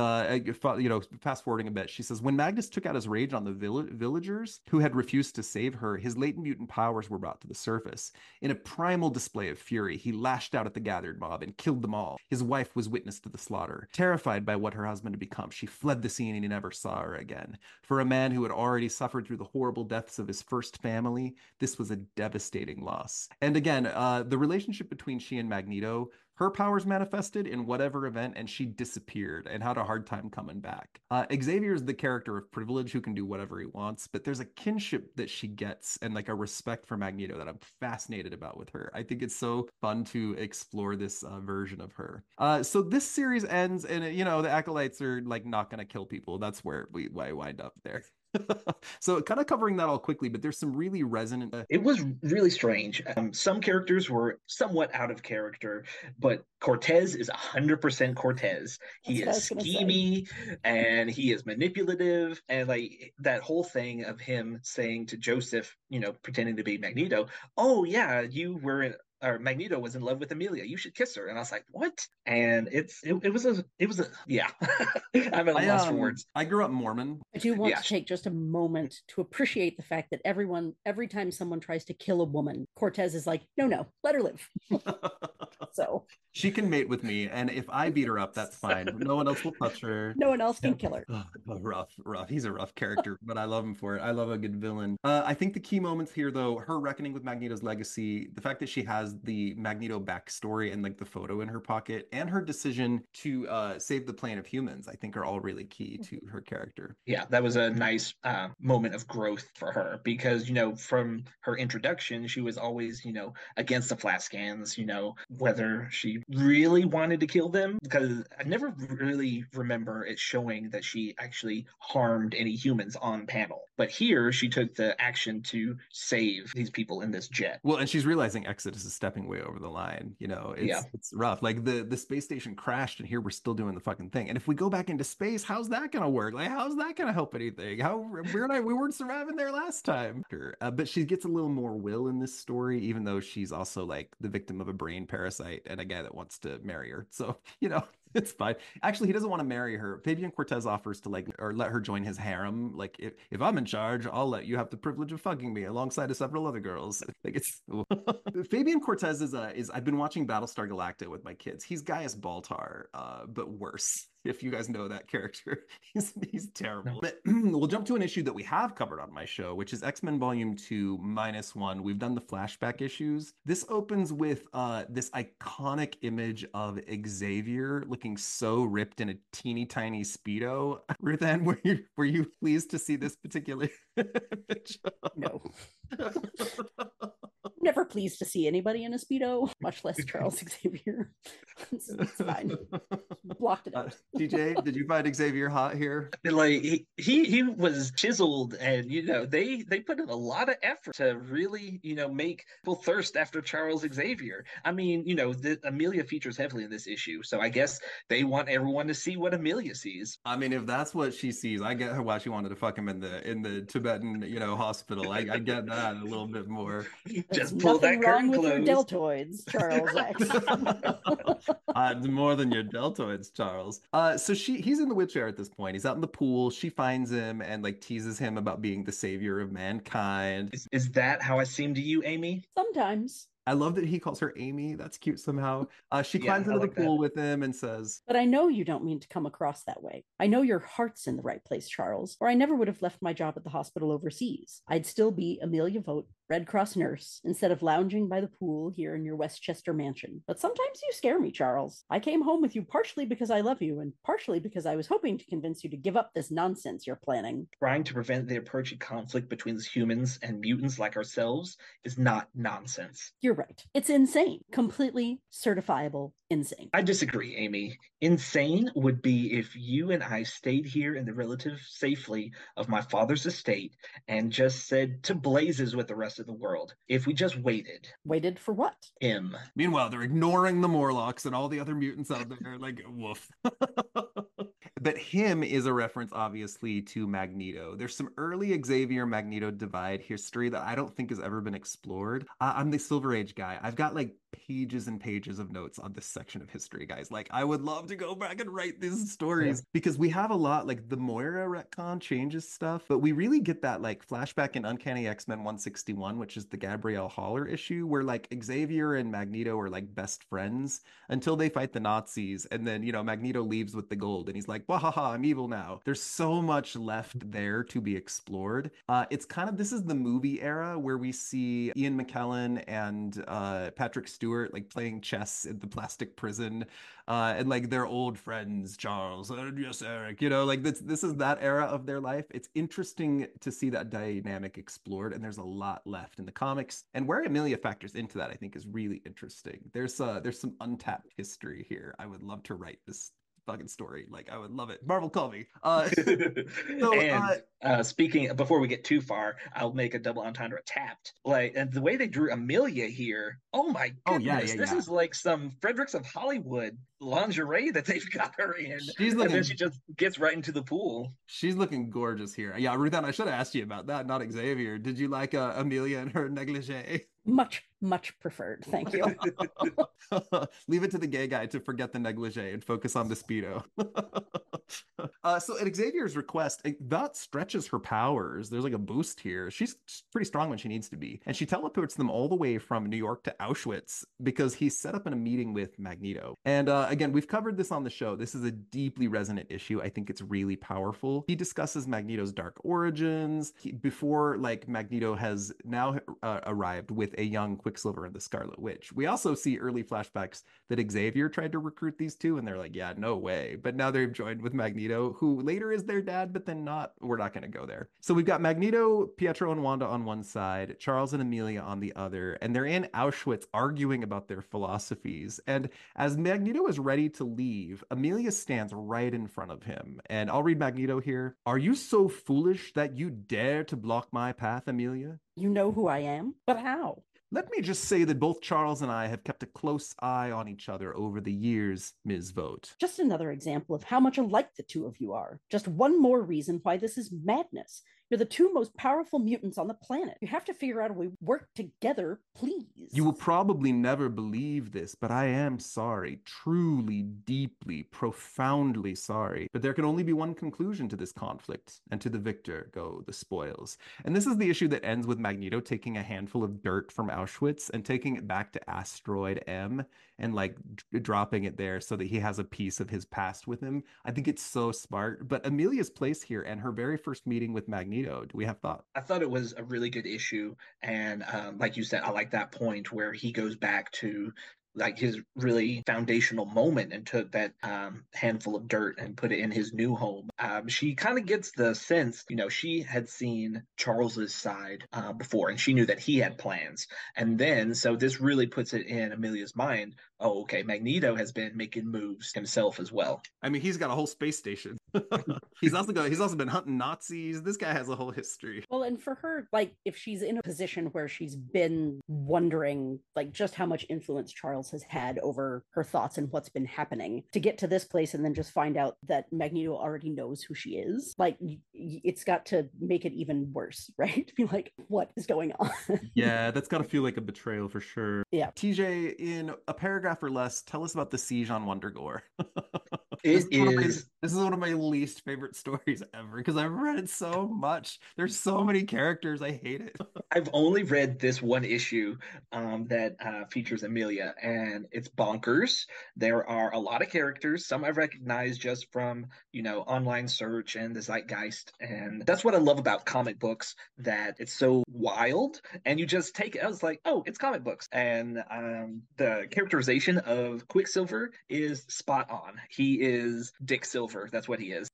fast forwarding a bit, she says, when Magnus took out his rage on the villagers who had refused to save her, his latent mutant powers were brought to the surface. In a primal display of fury, he lashed out at the gathered mob and killed them all. His wife was witness to the slaughter. Terrified by what her husband had become, she fled the scene and he never saw her again. For a man who had already suffered through the horrible deaths of his first family, this was a devastating loss. And again, the relationship between she and Magneto, her powers manifested in whatever event, and she disappeared and had a hard time coming back. Xavier is the character of privilege who can do whatever he wants, but there's a kinship that she gets and like a respect for Magneto that I'm fascinated about with her. I think it's so fun to explore this version of her. So this series ends, and the acolytes are like not going to kill people. That's where we wind up there. So kind of covering that all quickly, but there's some really resonant.
It was really strange. Some characters were somewhat out of character, but Cortez is 100% Cortez. He is schemy and he is manipulative, and like that whole thing of him saying to Joseph, pretending to be Magneto, "Oh yeah, you were or Magneto was in love with Amelia. You should kiss her." And I was like, "What?" And it was a yeah. I'm at a loss for words.
I grew up Mormon.
I do want to take just a moment to appreciate the fact that every time someone tries to kill a woman, Cortez is like, no, let her live. So
she can mate with me, and if I beat her up, that's fine. No one else will touch her.
No one else can kill her.
Rough. He's a rough character, but I love him for it. I love a good villain. I think the key moments here, though, her reckoning with Magneto's legacy, the fact that she has the Magneto backstory and like the photo in her pocket, and her decision to save the plane of humans, I think are all really key to her character.
Yeah, that was a nice moment of growth for her because, from her introduction, she was always, against the flat scans, whether she really wanted to kill them, because I never really remember it showing that she actually harmed any humans on panel. But here she took the action to save these people in this jet.
Well, and she's realizing Exodus is stepping way over the line. It's rough. Like the space station crashed, and here we're still doing the fucking thing. And if we go back into space, how's that gonna work? Like, how's that gonna help anything? We weren't surviving there last time. But she gets a little more will in this story, even though she's also like the victim of a brain parasite and a guy that wants to marry her. So, it's fine. Actually, he doesn't want to marry her. Fabian Cortez offers to let her join his harem. Like, if I'm in charge, I'll let you have the privilege of fucking me alongside of several other girls. Like, it's Fabian Cortez is I've been watching Battlestar Galactica with my kids. He's Gaius Baltar, but worse. If you guys know that character, he's terrible. But we'll jump to an issue that we have covered on my show, which is X-Men Volume 2 -1. We've done the flashback issues. This opens with this iconic image of Xavier looking so ripped in a teeny tiny Speedo. Ruthann, were you pleased to see this particular image?
No. Never pleased to see anybody in a Speedo, much less Charles Xavier. It's fine. Blocked it out.
TJ, did you find Xavier hot here?
Like he was chiseled, and they put in a lot of effort to really make people thirst after Charles Xavier. I mean, Amelia features heavily in this issue, so I guess they want everyone to see what Amelia sees.
I mean, if that's what she sees, I get why she wanted to fuck him in the Tibetan hospital. I get that a little bit more.
Just pull that curtain
with
closed.
Your deltoids, Charles X.
More than your deltoids, Charles. So he's in the wheelchair at this point. He's out in the pool. She finds him and like teases him about being the savior of mankind.
Is that how I seem to you, Amy?
Sometimes.
I love that he calls her Amy. That's cute somehow. She climbs into the pool with him and says,
"But I know you don't mean to come across that way. I know your heart's in the right place, Charles, or I never would have left my job at the hospital overseas. I'd still be Amelia Vogt, Red Cross nurse, instead of lounging by the pool here in your Westchester mansion. But sometimes you scare me, Charles. I came home with you partially because I love you and partially because I was hoping to convince you to give up this nonsense you're planning."
Trying to prevent the approaching conflict between humans and mutants like ourselves is not nonsense.
You're right. It's insane. Completely certifiable insane.
I disagree, Amy. Insane would be if you and I stayed here in the relative safety of my father's estate and just said to blazes with the rest of the world. If we just waited.
Waited for what?
Him.
Meanwhile, they're ignoring the Morlocks and all the other mutants out there. Like, woof. But him is a reference, obviously, to Magneto. There's some early Xavier-Magneto divide history that I don't think has ever been explored. I'm the Silver Age guy. I've got like pages and pages of notes on this section of history, guys. Like, I would love to go back and write these stories because we have a lot, like the Moira retcon changes stuff, but we really get that like flashback in Uncanny X-Men 161, which is the Gabrielle Haller issue, where like Xavier and Magneto are like best friends until they fight the Nazis. And then, Magneto leaves with the gold and he's like, wahaha, I'm evil now. There's so much left there to be explored. It's kind of, this is the movie era where we see Ian McKellen and Patrick Stewart Stewart, like playing chess in the plastic prison, and like their old friends, Charles, yes, Eric, like this is that era of their life. It's interesting to see that dynamic explored, and there's a lot left in the comics. And where Amelia factors into that, I think, is really interesting. There's some untapped history here. I would love to write this fucking story. Like, I would love it. Marvel, call me.
Speaking, before we get too far, I'll make a double entendre tapped. Like, and the way they drew Amelia here, oh my goodness, this is like some Fredericks of Hollywood lingerie that they've got her in. And then she just gets right into the pool.
She's looking gorgeous here. Yeah, Ruthann, I should have asked you about that, not Xavier. Did you like Amelia and her negligee?
Much, much preferred. Thank you.
Leave it to the gay guy to forget the negligee and focus on the Speedo. So at Xavier's request, that stretches her powers. There's like a boost here. She's pretty strong when she needs to be. And she teleports them all the way from New York to Auschwitz because he's set up in a meeting with Magneto. And again, we've covered this on the show. This is a deeply resonant issue. I think it's really powerful. He discusses Magneto's dark origins before like Magneto has now arrived with a young Quicksilver and the Scarlet Witch. We also see early flashbacks that Xavier tried to recruit these two, and they're like, yeah, no way. But now they've joined with Magneto, who later is their dad, but then not. We're not going to go there. So we've got Magneto, Pietro, and Wanda on one side, Charles and Amelia on the other, and they're in Auschwitz arguing about their philosophies. And as Magneto is ready to leave, Amelia stands right in front of him. And I'll read Magneto here. Are you so foolish that you dare to block my path, Amelia?
You know who I am, but how?
Let me just say that both Charles and I have kept a close eye on each other over the years, Ms. Vogt.
Just another example of how much alike the two of you are. Just one more reason why this is madness. You're the two most powerful mutants on the planet. You have to figure out a way to work together, please.
You will probably never believe this, but I am sorry. Truly, deeply, profoundly sorry. But there can only be one conclusion to this conflict, and to the victor go the spoils. And this is the issue that ends with Magneto taking a handful of dirt from Auschwitz and taking it back to Asteroid M and like dropping it there so that he has a piece of his past with him. I think it's so smart. But Amelia's place here and her very first meeting with Magneto, do we have thoughts?
I thought it was a really good issue. And like you said, I like that point where he goes back to like his really foundational moment and took that handful of dirt and put it in his new home. She kind of gets the sense, she had seen Charles's side before, and she knew that he had plans. And then, so this really puts it in Amelia's mind. Oh, okay, Magneto has been making moves himself as well.
I mean, he's got a whole space station. He's also been hunting Nazis. This guy has a whole history.
Well, and for her, like, if she's in a position where she's been wondering, like, just how much influence Charles has had over her thoughts and what's been happening, to get to this place and then just find out that Magneto already knows who she is, like, it's got to make it even worse, right? To be like, what is going on?
Yeah, that's got to feel like a betrayal for sure.
Yeah.
TJ, in a paragraph or less, tell us about the siege on Wundagore.
This
is one of my least favorite stories ever because I've read it so much. There's so many characters. I hate it.
I've only read this one issue that features Amelia, and it's bonkers. There are a lot of characters. Some I've recognized just from, online search and the zeitgeist. And that's what I love about comic books, that it's so wild. And you just take it. I was like, oh, it's comic books. And the characterization of Quicksilver is spot on. He is Dick Silver. That's what he is.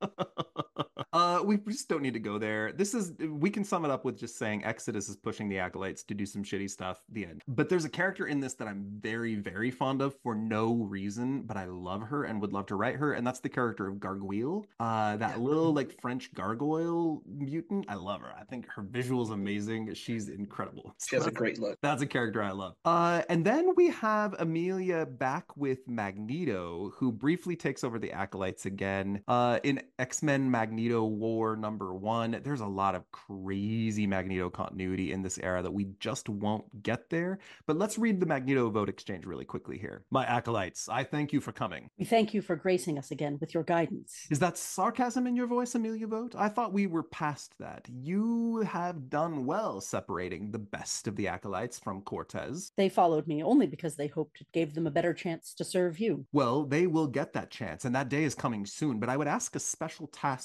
We just don't need to go there. We can sum it up with just saying Exodus is pushing the Acolytes to do some shitty stuff, the end. But there's a character in this that I'm very, very fond of for no reason, but I love her and would love to write her, and that's the character of Gargoyle. Little like French gargoyle mutant. I love her. I think her visual is amazing. She's incredible.
She has a great look.
That's a character I love. And then we have Amelia back with Magneto, who briefly takes over the Acolytes again. In X-Men Magneto War #1, there's a lot of crazy Magneto continuity in this era that we just won't get there. But let's read the Magneto vote exchange really quickly here. My Acolytes, I thank you for coming.
We thank you for gracing us again with your guidance.
Is that sarcasm in your voice, Amelia Vogt? I thought we were past that. You have done well separating the best of the Acolytes from Cortez.
They followed me only because they hoped it gave them a better chance to serve you.
Well, they will get that chance, and that day is coming soon, but I would ask a special task of you.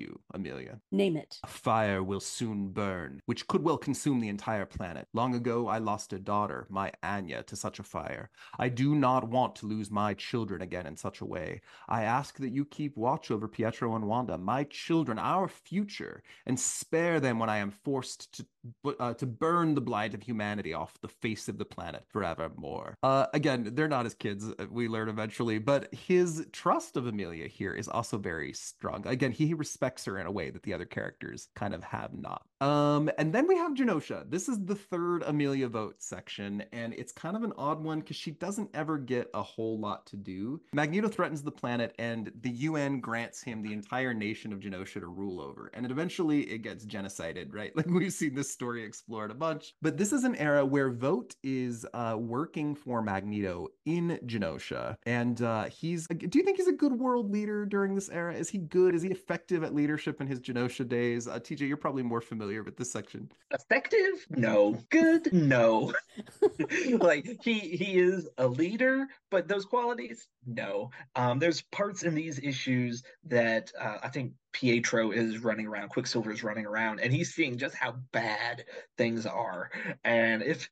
you, Amelia?
Name it.
A fire will soon burn, which could well consume the entire planet. Long ago, I lost a daughter, my Anya, to such a fire. I do not want to lose my children again in such a way. I ask that you keep watch over Pietro and Wanda, my children, our future, and spare them when I am forced to burn the blight of humanity off the face of the planet forevermore. Again, they're not his kids, we learn eventually, but his trust of Amelia here is also very strong. Again, he respects her in a way that the other characters kind of have not. And then we have Genosha. This is the third Amelia vote section, and it's kind of an odd one because she doesn't ever get a whole lot to do. Magneto threatens the planet, and the UN grants him the entire nation of Genosha to rule over, and eventually it gets genocided, right? Like we've seen this story explored a bunch, but this is an era where Vogt is working for Magneto in Genosha, and do you think he's a good world leader during this era? Is he good? Is he effective at leadership in his Genosha days? TJ, you're probably more familiar with this section.
Effective? No. Good? No. Like he is a leader, but those qualities? No. There's parts in these issues that I think Pietro is running around, Quicksilver is running around, and he's seeing just how bad things are. And if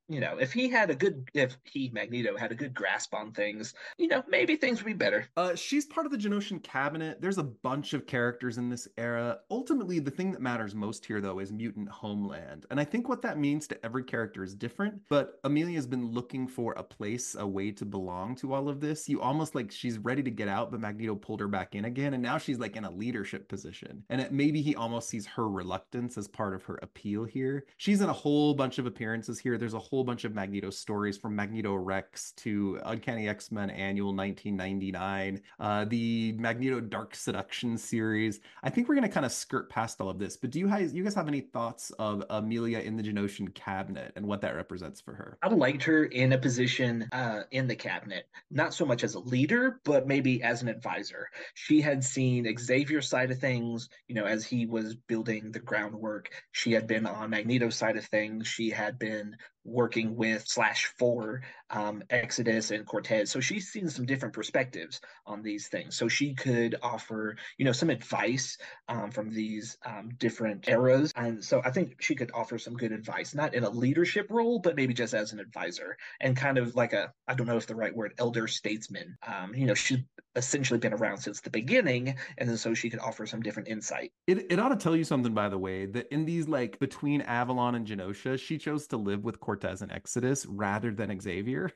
Magneto had a good grasp on things, maybe things would be better.
She's part of the Genoshan cabinet. There's a bunch of characters in this era. Ultimately, the thing that matters most here, though, is mutant homeland. And I think what that means to every character is different, but Amelia's been looking for a place, a way to belong to all of this. You almost like she's ready to get out, but Magneto pulled her back in again, and now she's like in a leadership position. And maybe he almost sees her reluctance as part of her appeal here. She's in a whole bunch of appearances here. There's a whole bunch of Magneto stories, from Magneto Rex to Uncanny X-Men Annual 1999, the Magneto Dark Seduction series. I think we're going to kind of skirt past all of this, but do you guys have any thoughts of Amelia in the Genoshan cabinet and what that represents for her?
I liked her in a position in the cabinet, not so much as a leader, but maybe as an advisor. She had seen Xavier's side of things, as he was building the groundwork. She had been on Magneto's side of things. She had been working with /4 Exodus and Cortez. So she's seen some different perspectives on these things. So she could offer, some advice from these different eras. And so I think she could offer some good advice, not in a leadership role, but maybe just as an advisor and kind of like I don't know if the right word, elder statesman. She's essentially been around since the beginning. And then so she could offer some different insight.
It ought to tell you something, by the way, that in these, like, between Avalon and Genosha, she chose to live with Cortez and Exodus rather than Xavier.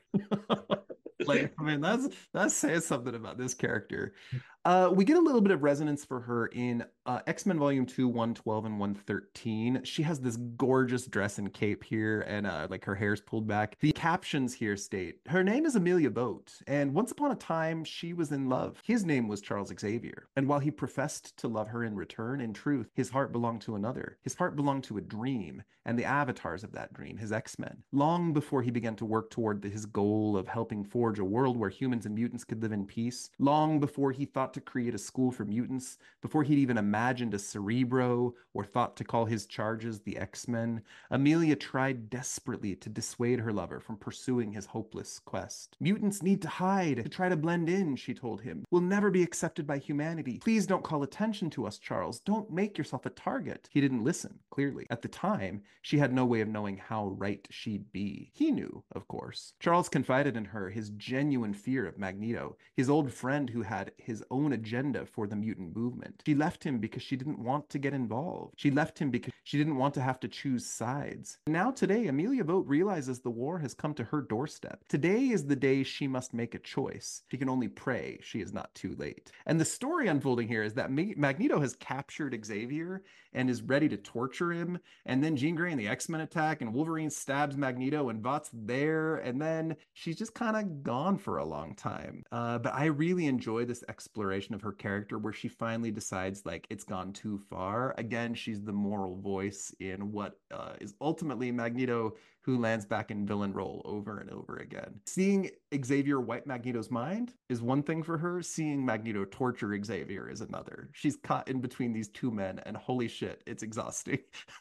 Like, I mean, that says something about this character. We get a little bit of resonance for her in X-Men Volume 2, 112 and 113. She has this gorgeous dress and cape here, and like her hair's pulled back. The captions here state, her name is Amelia Vogt, and once upon a time, she was in love. His name was Charles Xavier, and while he professed to love her in return, in truth, his heart belonged to another. His heart belonged to a dream, and the avatars of that dream, his X-Men. Long before he began to work toward his goal of helping forge a world where humans and mutants could live in peace, long before he thought to create a school for mutants, before he'd even imagined a Cerebro or thought to call his charges the X-Men, Amelia tried desperately to dissuade her lover from pursuing his hopeless quest. Mutants need to hide, to try to blend in, she told him. We'll never be accepted by humanity. Please don't call attention to us, Charles. Don't make yourself a target. He didn't listen, clearly. At the time, she had no way of knowing how right she'd be. He knew, of course. Charles confided in her his genuine fear of Magneto, his old friend who had his own agenda for the mutant movement. She left him because she didn't want to get involved. She left him because she didn't want to have to choose sides. Now today, Amelia Vogt realizes the war has come to her doorstep. Today is the day she must make a choice. She can only pray she is not too late. And the story unfolding here is that Magneto has captured Xavier and is ready to torture him. And then Jean Grey and the X-Men attack, and Wolverine stabs Magneto, and Vogt's there. And then she's just kind of gone for a long time. But I really enjoy this exploration of her character where she finally decides, like, it's gone too far. Again, she's the moral voice in what is ultimately Magneto, who lands back in villain role over and over again. Seeing Xavier wipe Magneto's mind is one thing for her. Seeing Magneto torture Xavier is another. She's caught in between these two men, and holy shit, it's exhausting.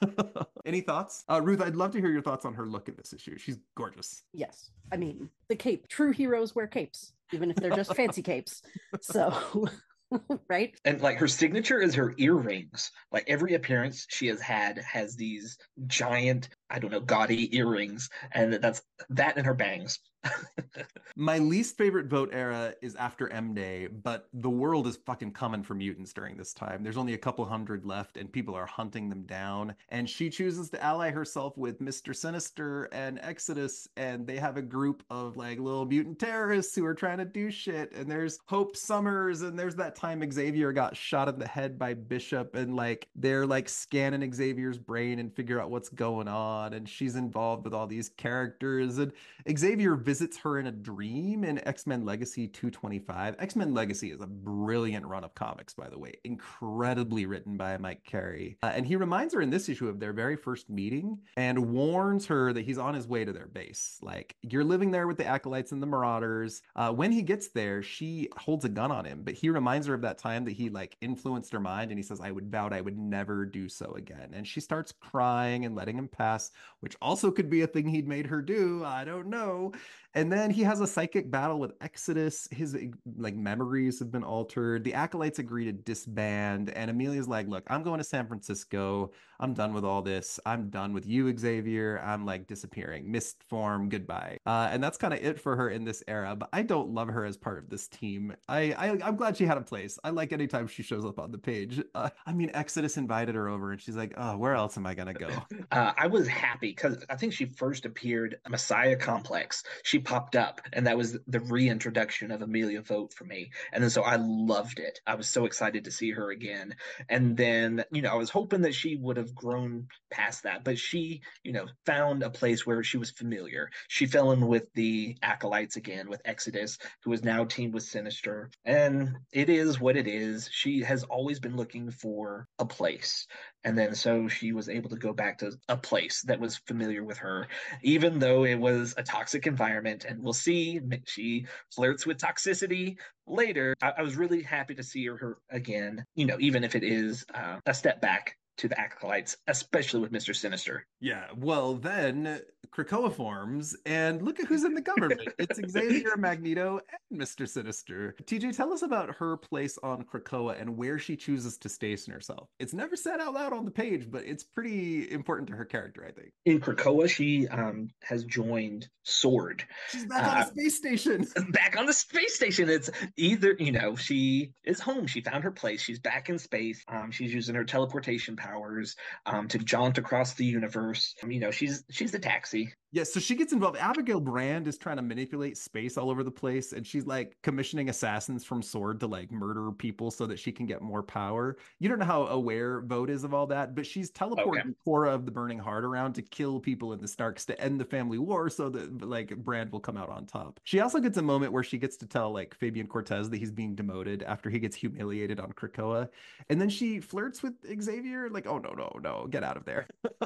Any thoughts? Ruth, I'd love to hear your thoughts on her look in this issue. She's gorgeous.
Yes. I mean, the cape. True heroes wear capes, even if they're just fancy capes. So right?
And like her signature is her earrings. Like every appearance she has had has these giant, I don't know, gaudy earrings, and that's that and her bangs.
My least favorite vote era is after M Day, but the world is fucking coming for mutants during this time. There's only a couple hundred left, and people are hunting them down. And she chooses to ally herself with Mr. Sinister and Exodus, and they have a group of like little mutant terrorists who are trying to do shit. And there's Hope Summers, and there's that time Xavier got shot in the head by Bishop, and like they're like scanning Xavier's brain and figure out what's going on. And she's involved with all these characters, and Xavier visits her in a dream in X-Men Legacy 225. X-Men Legacy is a brilliant run of comics, by the way, incredibly written by Mike Carey. And he reminds her in this issue of their very first meeting and warns her that he's on his way to their base. Like, you're living there with the Acolytes and the Marauders. When he gets there, she holds a gun on him, but he reminds her of that time that he like influenced her mind, and he says, I vowed I would never do so again. And she starts crying and letting him pass, which also could be a thing he'd made her do. I don't know. And then he has a psychic battle with Exodus. His like memories have been altered. The Acolytes agree to disband, and Amelia's like, "Look, I'm going to San Francisco. I'm done with all this. I'm done with you, Xavier. I'm like disappearing. Mist form. Goodbye." And that's kind of it for her in this era. But I don't love her as part of this team. I'm glad she had a place. I like anytime she shows up on the page. I mean, Exodus invited her over, and she's like, "Oh, where else am I gonna go?"
I was happy because I think she first appeared Messiah Complex. She popped up, and that was the reintroduction of Amelia Vogt for me. And then so I loved it. I was so excited to see her again. And then, I was hoping that she would have grown past that, but she, found a place where she was familiar. She fell in with the Acolytes again, with Exodus, who is now teamed with Sinister. And it is what it is. She has always been looking for a place. And then so she was able to go back to a place that was familiar with her, even though it was a toxic environment. And we'll see, she flirts with toxicity later. I was really happy to see her again, even if it is a step back to the Acolytes, especially with Mr. Sinister.
Yeah, well, then Krakoa forms, and look at who's in the government. It's Xavier, Magneto, and Mr. Sinister. TJ, tell us about her place on Krakoa and where she chooses to station herself. It's never said out loud on the page, but it's pretty important to her character, I think.
In Krakoa, she has joined SWORD.
She's back on the space station.
Back on the space station. It's either, she is home. She found her place. She's back in space. She's using her teleportation powers to jaunt across the universe. She's the taxi.
Yeah, so she gets involved. Abigail Brand is trying to manipulate space all over the place, and she's like commissioning assassins from SWORD to like murder people so that she can get more power. You don't know how aware Vogt is of all that, but she's teleporting Cora of the Burning Heart around to kill people in the Starks to end the family war so that like Brand will come out on top. She also gets a moment where she gets to tell like Fabian Cortez that he's being demoted after he gets humiliated on Krakoa. And then she flirts with Xavier, like, oh, no, get out of there.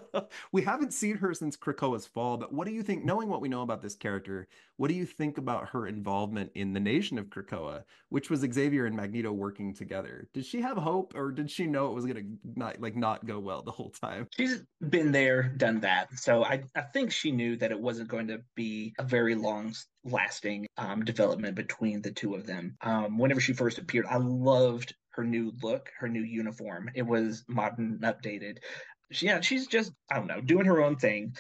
We haven't seen her since Krakoa's fall, but what do you think, knowing what we know about this character, what do you think about her involvement in the Nation of Krakoa, which was Xavier and Magneto working together? Did she have hope, or did she know it was going to not go well the whole time?
She's been there, done that. So I think she knew that it wasn't going to be a very long lasting development between the two of them. Whenever she first appeared, I loved her new look, her new uniform. It was modern and updated. She's just, I don't know, doing her own thing.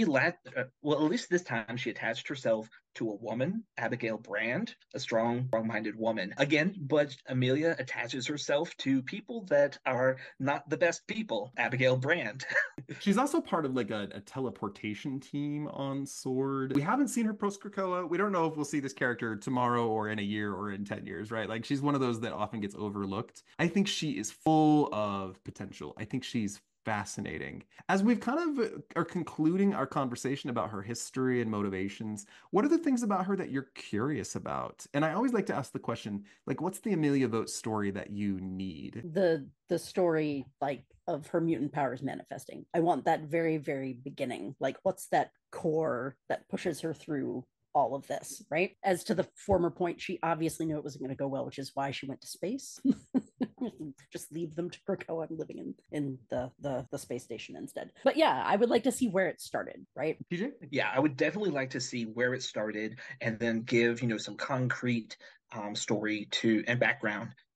At least this time she attached herself to a woman, Abigail Brand, a strong-minded woman. Again, but Amelia attaches herself to people that are not the best people, Abigail Brand.
She's also part of like a teleportation team on SWORD. We haven't seen her post-Krakoa. We don't know if we'll see this character tomorrow or in a year or in 10 years, right? Like she's one of those that often gets overlooked. I think she is full of potential. I think she's fascinating. As we've kind of are concluding our conversation about her history and motivations, what are the things about her that you're curious about? And I always like to ask the question, like, what's the Amelia Vogt story that you need?
The story, like, of her mutant powers manifesting. I want that very, very beginning. Like, what's that core that pushes her through all of this, right? As to the former point, she obviously knew it wasn't going to go well, which is why she went to space. Just leave them to Krakoa and living in the space station instead. But yeah, I would like to see where it started, right?
TJ?
Yeah, I would definitely like to see where it started and then give, some concrete story and background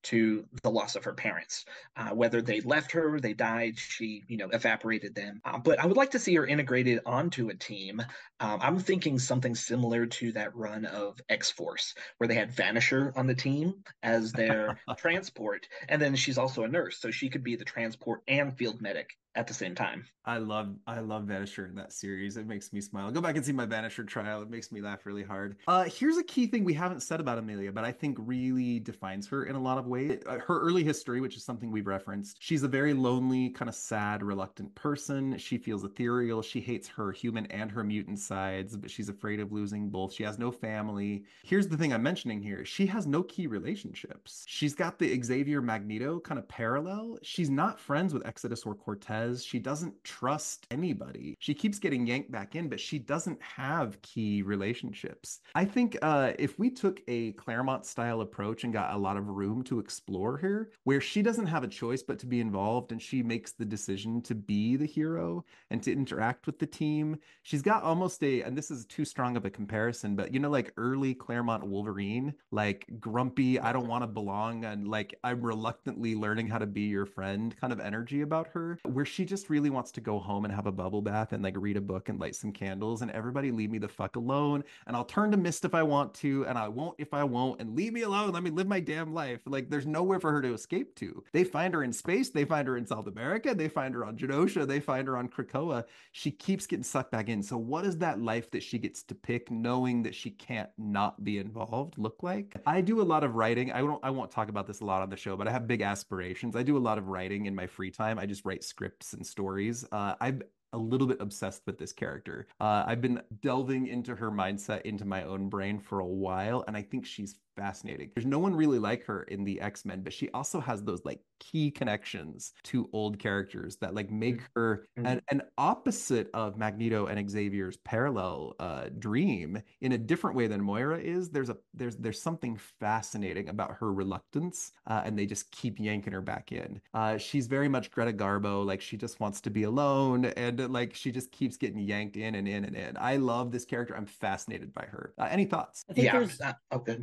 to the loss of her parents. Whether they left her, they died, she, evaporated them. But I would like to see her integrated onto a team. I'm thinking something similar to that run of X-Force, where they had Vanisher on the team as their transport, and then she's also a nurse, so she could be the transport and field medic at the same time.
I love Vanisher in that series. It makes me smile. Go back and see my Vanisher trial. It makes me laugh really hard. Here's a key thing we haven't said about Amelia, but I think really defines her in a lot of ways. Her early history, which is something we've referenced. She's a very lonely, kind of sad, reluctant person. She feels ethereal. She hates her human and her mutant sides, but she's afraid of losing both. She has no family. Here's the thing I'm mentioning here. She has no key relationships. She's got the Xavier Magneto kind of parallel. She's not friends with Exodus or Cortez. She doesn't trust anybody. She keeps getting yanked back in, but she doesn't have key relationships. I think if we took a Claremont style approach and got a lot of room to explore her, where she doesn't have a choice but to be involved and she makes the decision to be the hero and to interact with the team, she's got almost and this is too strong of a comparison, but like early Claremont Wolverine, like grumpy, I don't want to belong, and like I'm reluctantly learning how to be your friend kind of energy about her, where she just really wants to go home and have a bubble bath and like read a book and light some candles and everybody leave me the fuck alone, and I'll turn to mist if I want to and I won't if I won't, and leave me alone, let me live my damn life. Like there's nowhere for her to escape to. They find her in space, they find her in South America, they find her on Genosha, they find her on Krakoa. She keeps getting sucked back in. So what is that life that she gets to pick knowing that she can't not be involved look like? I do a lot of writing. I won't talk about this a lot on the show, but I have big aspirations. I do a lot of writing in my free time. I just write scripts and stories. I'm a little bit obsessed with this character. I've been delving into her mindset, into my own brain for a while, and I think she's fascinating. There's no one really like her in the X-Men, but she also has those like key connections to old characters that like make her an opposite of Magneto and Xavier's parallel dream in a different way than Moira is. There's something fascinating about her reluctance, and they just keep yanking her back in. She's very much Greta Garbo, like she just wants to be alone, and like she just keeps getting yanked in and in and in. I love this character. I'm fascinated by her. Any thoughts?
I think there's
okay.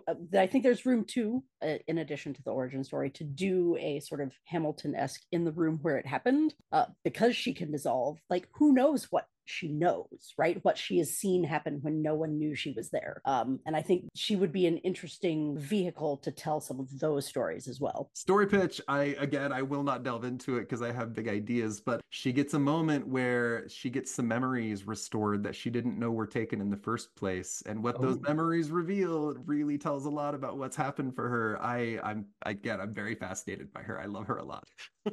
I think there's room too, in addition to the origin story, to do a sort of Hamilton-esque in the room where it happened, because she can dissolve. Like, who knows what she knows, right? What she has seen happen when no one knew she was there. And I think she would be an interesting vehicle to tell some of those stories as well.
Story pitch, I will not delve into it because I have big ideas, but she gets a moment where she gets some memories restored that she didn't know were taken in the first place. And what those memories reveal, it really tells a lot about what's happened for her. I'm very fascinated by her. I love her a lot.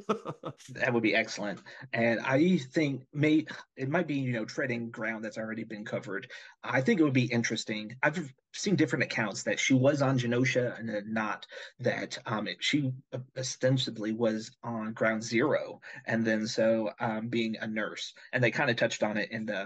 That would be excellent. And I think it might be, treading ground that's already been covered. I think it would be interesting. I've seen different accounts that she was on Genosha and then not, that she ostensibly was on Ground Zero, and then being a nurse. And they kind of touched on it in the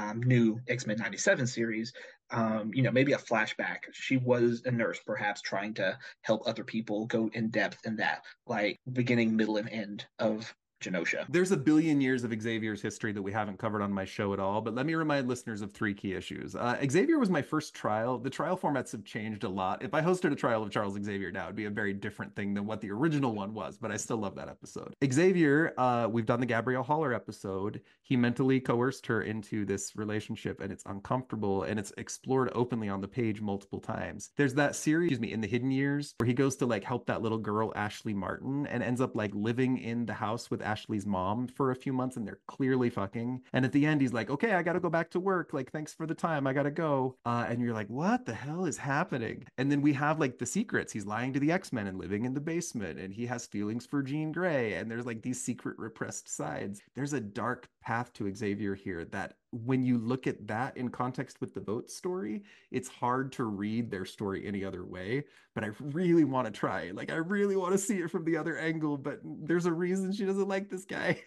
new X-Men 97 series, maybe a flashback. She was a nurse, perhaps trying to help other people go in depth in that, like beginning, middle, and end of Genosha.
There's a billion years of Xavier's history that we haven't covered on my show at all, but let me remind listeners of 3 key issues. Xavier was my first trial. The trial formats have changed a lot. If I hosted a trial of Charles Xavier now, it'd be a very different thing than what the original one was, but I still love that episode. Xavier, we've done the Gabrielle Haller episode. He mentally coerced her into this relationship, and it's uncomfortable, and it's explored openly on the page multiple times. There's that series, in the Hidden Years, where he goes to like help that little girl, Ashley Martin, and ends up like living in the house with Ashley's mom for a few months, and they're clearly fucking. And at the end, he's like, okay, I gotta go back to work. Like, thanks for the time. I gotta go. And you're like, what the hell is happening? And then we have like the secrets. He's lying to the X-Men and living in the basement, and he has feelings for Jean Grey. And there's like these secret repressed sides. There's a dark path to Xavier here that when you look at that in context with the Boat story, it's hard to read their story any other way. But I really want to try. Like, I really want to see it from the other angle, but there's a reason she doesn't like this guy.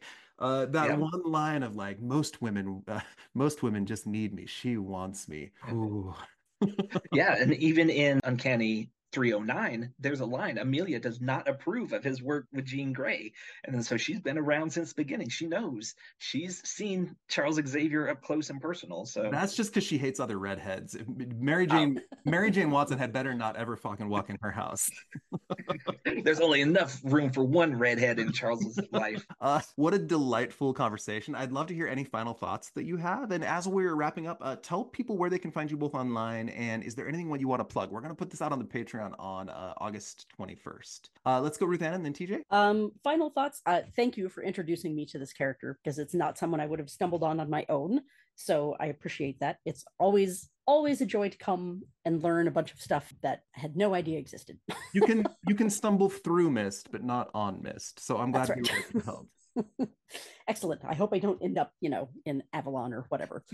One line of like, most women just need me. She wants me. Ooh.
Yeah, and even in Uncanny 309, there's a line, Amelia does not approve of his work with Jean Grey. And then so she's been around since the beginning. She knows. She's seen Charles Xavier up close and personal. So
that's just because she hates other redheads. Mary Jane Watson had better not ever fucking walk in her house.
There's only enough room for one redhead in Charles's life.
What a delightful conversation. I'd love to hear any final thoughts that you have. And as we're wrapping up, tell people where they can find you both online. And is there anything what you want to plug? We're going to put this out on the Patreon on August 21st. Let's go Ruth Ann and then TJ.
Final thoughts. Thank you for introducing me to this character, because it's not someone I would have stumbled on my own. So I appreciate that. It's always a joy to come and learn a bunch of stuff that I had no idea existed.
You can stumble through Mist, but not on Mist. So I'm glad you were able to help.
Excellent. I hope I don't end up, in Avalon or whatever.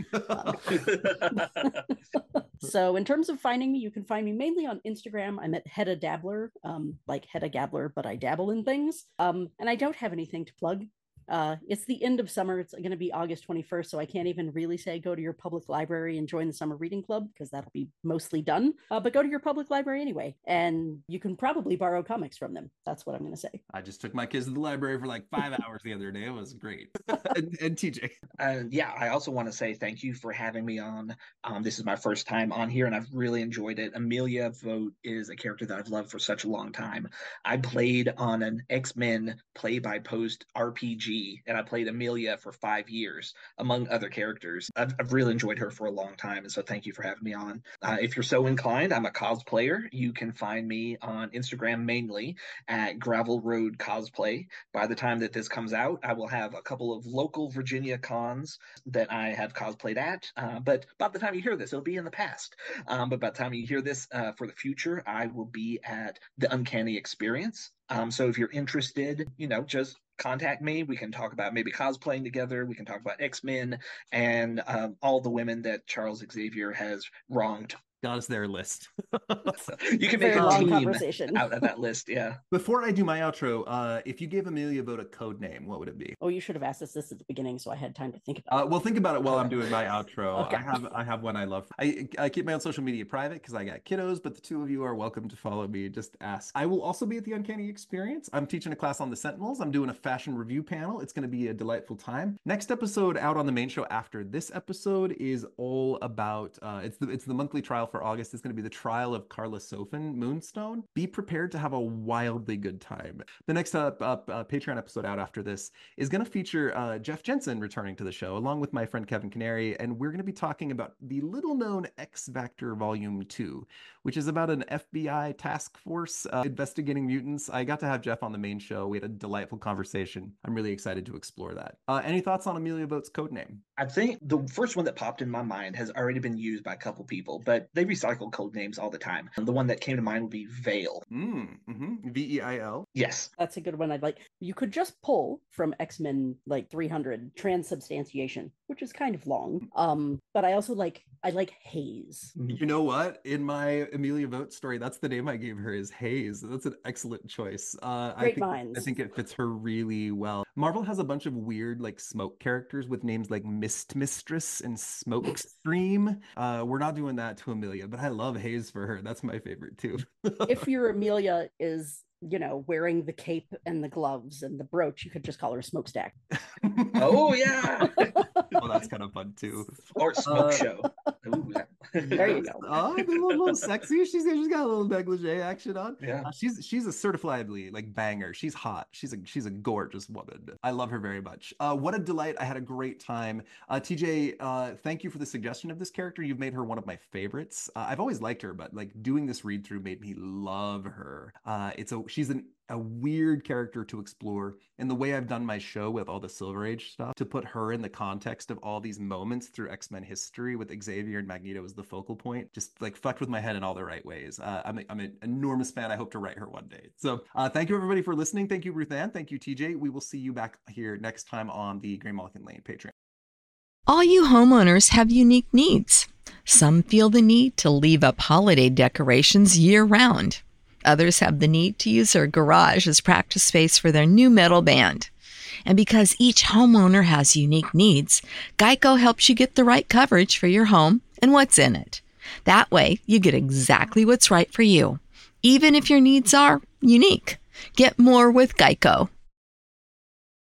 So in terms of finding me, you can find me mainly on Instagram. I'm at Hedda Dabbler, like Hedda Gabler, but I dabble in things. And I don't have anything to plug. It's the end of summer. It's going to be August 21st, so I can't even really say go to your public library and join the summer reading club, because that'll be mostly done. But go to your public library anyway, and you can probably borrow comics from them. That's what I'm going to say.
I just took my kids to the library for like 5 hours the other day. It was great. and TJ.
Yeah, I also want to say thank you for having me on. This is my first time on here, and I've really enjoyed it. Amelia Vogt is a character that I've loved for such a long time. I played on an X-Men play-by-post RPG, and I played Amelia for 5 years, among other characters. I've really enjoyed her for a long time, and so thank you for having me on. If you're so inclined, I'm a cosplayer. You can find me on Instagram mainly at Gravel Road Cosplay. By the time that this comes out, I will have a couple of local Virginia cons that I have cosplayed at, but by the time you hear this, it'll be in the past. But by the time you hear this, for the future, I will be at the Uncanny Experience. So if you're interested, just contact me. We can talk about maybe cosplaying together. We can talk about X-Men and all the women that Charles Xavier has wronged.
Got us their list.
So you can make a team
conversation
out of that list. Yeah.
Before I do my outro, if you gave Amelia Vogt a code name, what would it be?
Oh, you should have asked us this at the beginning, so I had time to think about it.
Well, think about it while I'm doing my outro.
Okay.
I have one I love. I keep my own social media private because I got kiddos, but the two of you are welcome to follow me. Just ask. I will also be at the Uncanny Experience. I'm teaching a class on the Sentinels. I'm doing a fashion review panel. It's going to be a delightful time. Next episode out on the main show after this episode is all about it's the monthly trial for August. It's going to be the trial of Carla Sofin, Moonstone. Be prepared to have a wildly good time. The next Patreon episode out after this is going to feature Jeff Jensen returning to the show, along with my friend Kevin Canary, and we're going to be talking about the little-known X-Factor Volume 2, which is about an FBI task force investigating mutants. I got to have Jeff on the main show. We had a delightful conversation. I'm really excited to explore that. Any thoughts on Amelia Vogt's codename?
I think the first one that popped in my mind has already been used by a couple people, but they recycle code names all the time. And the one that came to mind would be Veil.
Veil.
Yes.
That's a good one. I'd like. You could just pull from X-Men 300 transubstantiation, which is kind of long. But I also like Haze.
You know what? In my Amelia Vogt story, that's the name I gave her, is Haze. That's an excellent choice. I think it fits her really well. Marvel has a bunch of weird smoke characters with names like Mist Mistress and Smoke Stream. We're not doing that to Amelia, but I love Haze for her. That's my favorite too.
If your Amelia is wearing the cape and the gloves and the brooch, you could just call her Smokestack.
Oh yeah.
Well, that's kind of fun too.
Or Smoke Show. Ooh,
there you go.
Oh, a little sexy. She's got a little negligee action on.
Yeah.
She's a certifiably banger. She's hot. She's a gorgeous woman. I love her very much. What a delight. I had a great time. TJ, thank you for the suggestion of this character. You've made her one of my favorites. I've always liked her, but doing this read through made me love her. She's a weird character to explore, and the way I've done my show with all the Silver Age stuff to put her in the context of all these moments through X-Men history with Xavier and Magneto as the focal point, just fucked with my head in all the right ways. I'm an enormous fan. I hope to write her one day. So thank you everybody for listening. Thank you, Ruth Ann. Thank you, TJ. We will see you back here next time on the Gray Malkin Lane Patreon.
All you homeowners have unique needs. Some feel the need to leave up holiday decorations year-round. Others have the need to use their garage as practice space for their new metal band. And because each homeowner has unique needs, Geico helps you get the right coverage for your home and what's in it. That way, you get exactly what's right for you. even if your needs are unique. Get more with Geico.